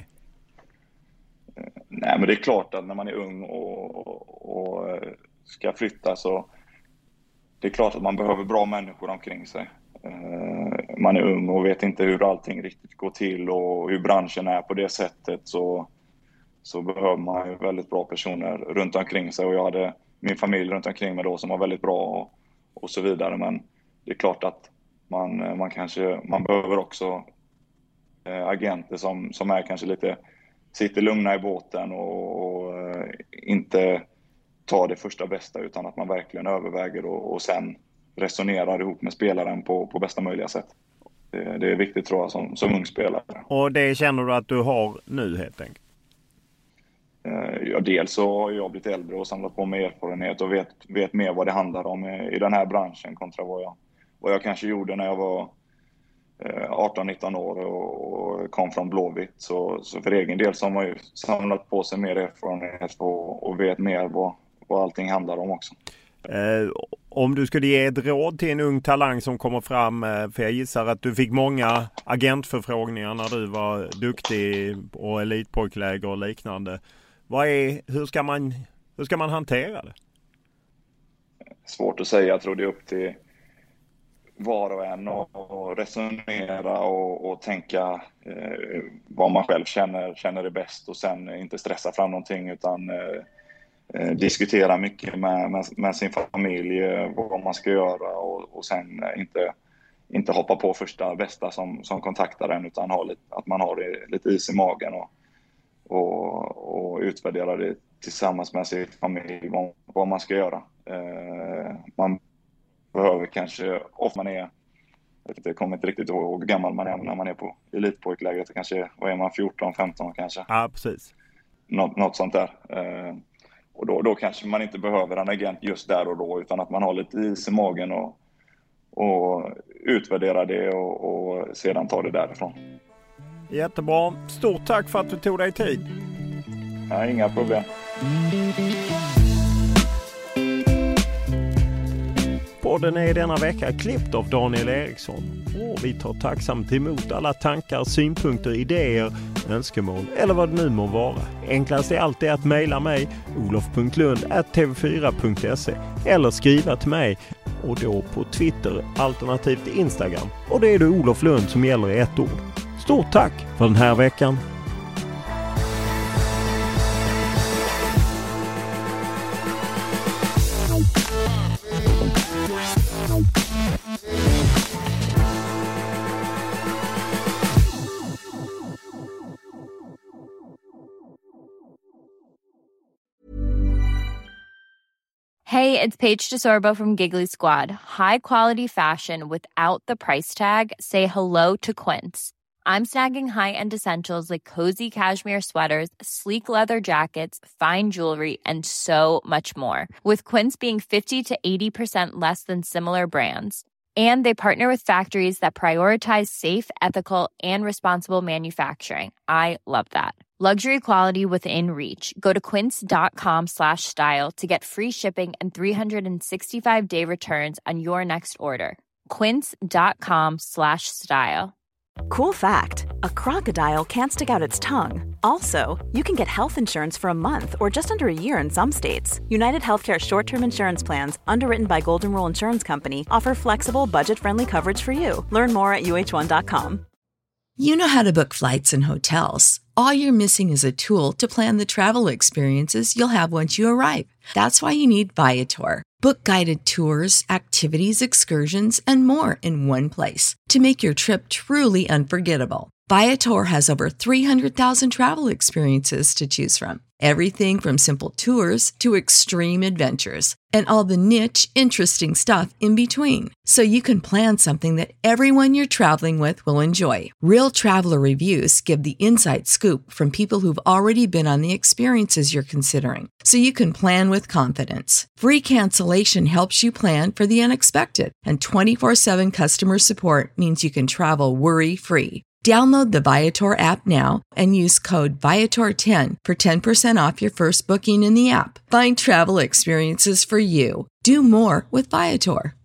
Nej, men det är klart att när man är ung och, och, och ska flytta så det är klart att man behöver bra människor omkring sig. Man är ung och vet inte hur allting riktigt går till och hur branschen är på det sättet så, så behöver man ju väldigt bra personer runt omkring sig och jag hade min familj runt omkring mig då som var väldigt bra och, och så vidare. Men det är klart att man, man kanske man behöver också eh, agenter som, som är kanske lite sitter lugna i båten och, och eh, inte tar det första bästa utan att man verkligen överväger och, och sen resonerar ihop med spelaren på, på bästa möjliga sätt. Det, det är viktigt tror jag som, som ung spelare. Och det känner du att du har nu helt enkelt? Ja, dels så har jag blivit äldre och samlat på mig erfarenhet och vet, vet mer vad det handlar om i, i den här branschen kontra vad jag, vad jag kanske gjorde när jag var eh, arton nitton år och, och kom från Blåvitt. Så, så för egen del så har man ju samlat på sig mer erfarenhet och, och vet mer vad, vad allting handlar om också. Eh, om du skulle ge ett råd till en ung talang som kommer fram, eh, för jag gissar att du fick många agentförfrågningar när du var duktig och elitpojkläger och liknande. Vad är, hur ska man, hur ska man hantera det? svårt att säga. Jag tror det är upp till var och en och resonera och, och tänka eh, vad man själv känner, känner är bäst och sen inte stressa fram någonting utan eh, diskutera mycket med, med, med sin familj eh, vad man ska göra och, och sen eh, inte, inte hoppa på första bästa som, som kontaktar en utan ha lite, att man har det, lite is i magen och, och, och utvärdera det tillsammans med sin familj vad, vad man ska göra. Eh, man behöver kanske, om man är, jag kommer inte riktigt ihåg hur gammal man är när man är på elitpojklägret, kanske, vad är man, fjorton femton kanske? Ja, precis. Nå, något sånt där. Eh, och då, då kanske man inte behöver en agent just där och då, utan att man har lite is i magen och, och utvärdera det och, och sedan ta det därifrån. Jättebra. Stort tack för att du tog dig tid. Ja, inga problem. Podden är denna vecka klippt av Daniel Eriksson och vi tar tacksamt emot alla tankar, synpunkter, idéer, önskemål eller vad det nu må vara. Enklast är alltid att mejla mig olof punkt lund at t v fyra punkt se eller skriva till mig och då på Twitter alternativt Instagram och det är det Olof Lund som gäller i ett ord. Stort tack för den här veckan! Hey, it's Paige DeSorbo from Giggly Squad. High quality fashion without the price tag. Say hello to Quince. I'm snagging high-end essentials like cozy cashmere sweaters, sleek leather jackets, fine jewelry, and so much more. With Quince being fifty to eighty percent less than similar brands. And they partner with factories that prioritize safe, ethical, and responsible manufacturing. I love that. Luxury quality within reach. Go to quince.com slash style to get free shipping and three sixty-five day returns on your next order. Quince.com slash style. Cool fact, a crocodile can't stick out its tongue. Also, you can get health insurance for a month or just under a year in some states. United Healthcare short-term insurance plans, underwritten by Golden Rule Insurance Company, offer flexible, budget-friendly coverage for you. Learn more at u h one dot com. You know how to book flights and hotels. All you're missing is a tool to plan the travel experiences you'll have once you arrive. That's why you need Viator. Book guided tours, activities, excursions, and more in one place to make your trip truly unforgettable. Viator has over three hundred thousand travel experiences to choose from. Everything from simple tours to extreme adventures and all the niche, interesting stuff in between. So you can plan something that everyone you're traveling with will enjoy. Real traveler reviews give the inside scoop from people who've already been on the experiences you're considering. So you can plan with confidence. Free cancellation helps you plan for the unexpected. And twenty-four seven customer support means you can travel worry-free. Download the Viator app now and use code Viator ten for ten percent off your first booking in the app. Find travel experiences for you. Do more with Viator.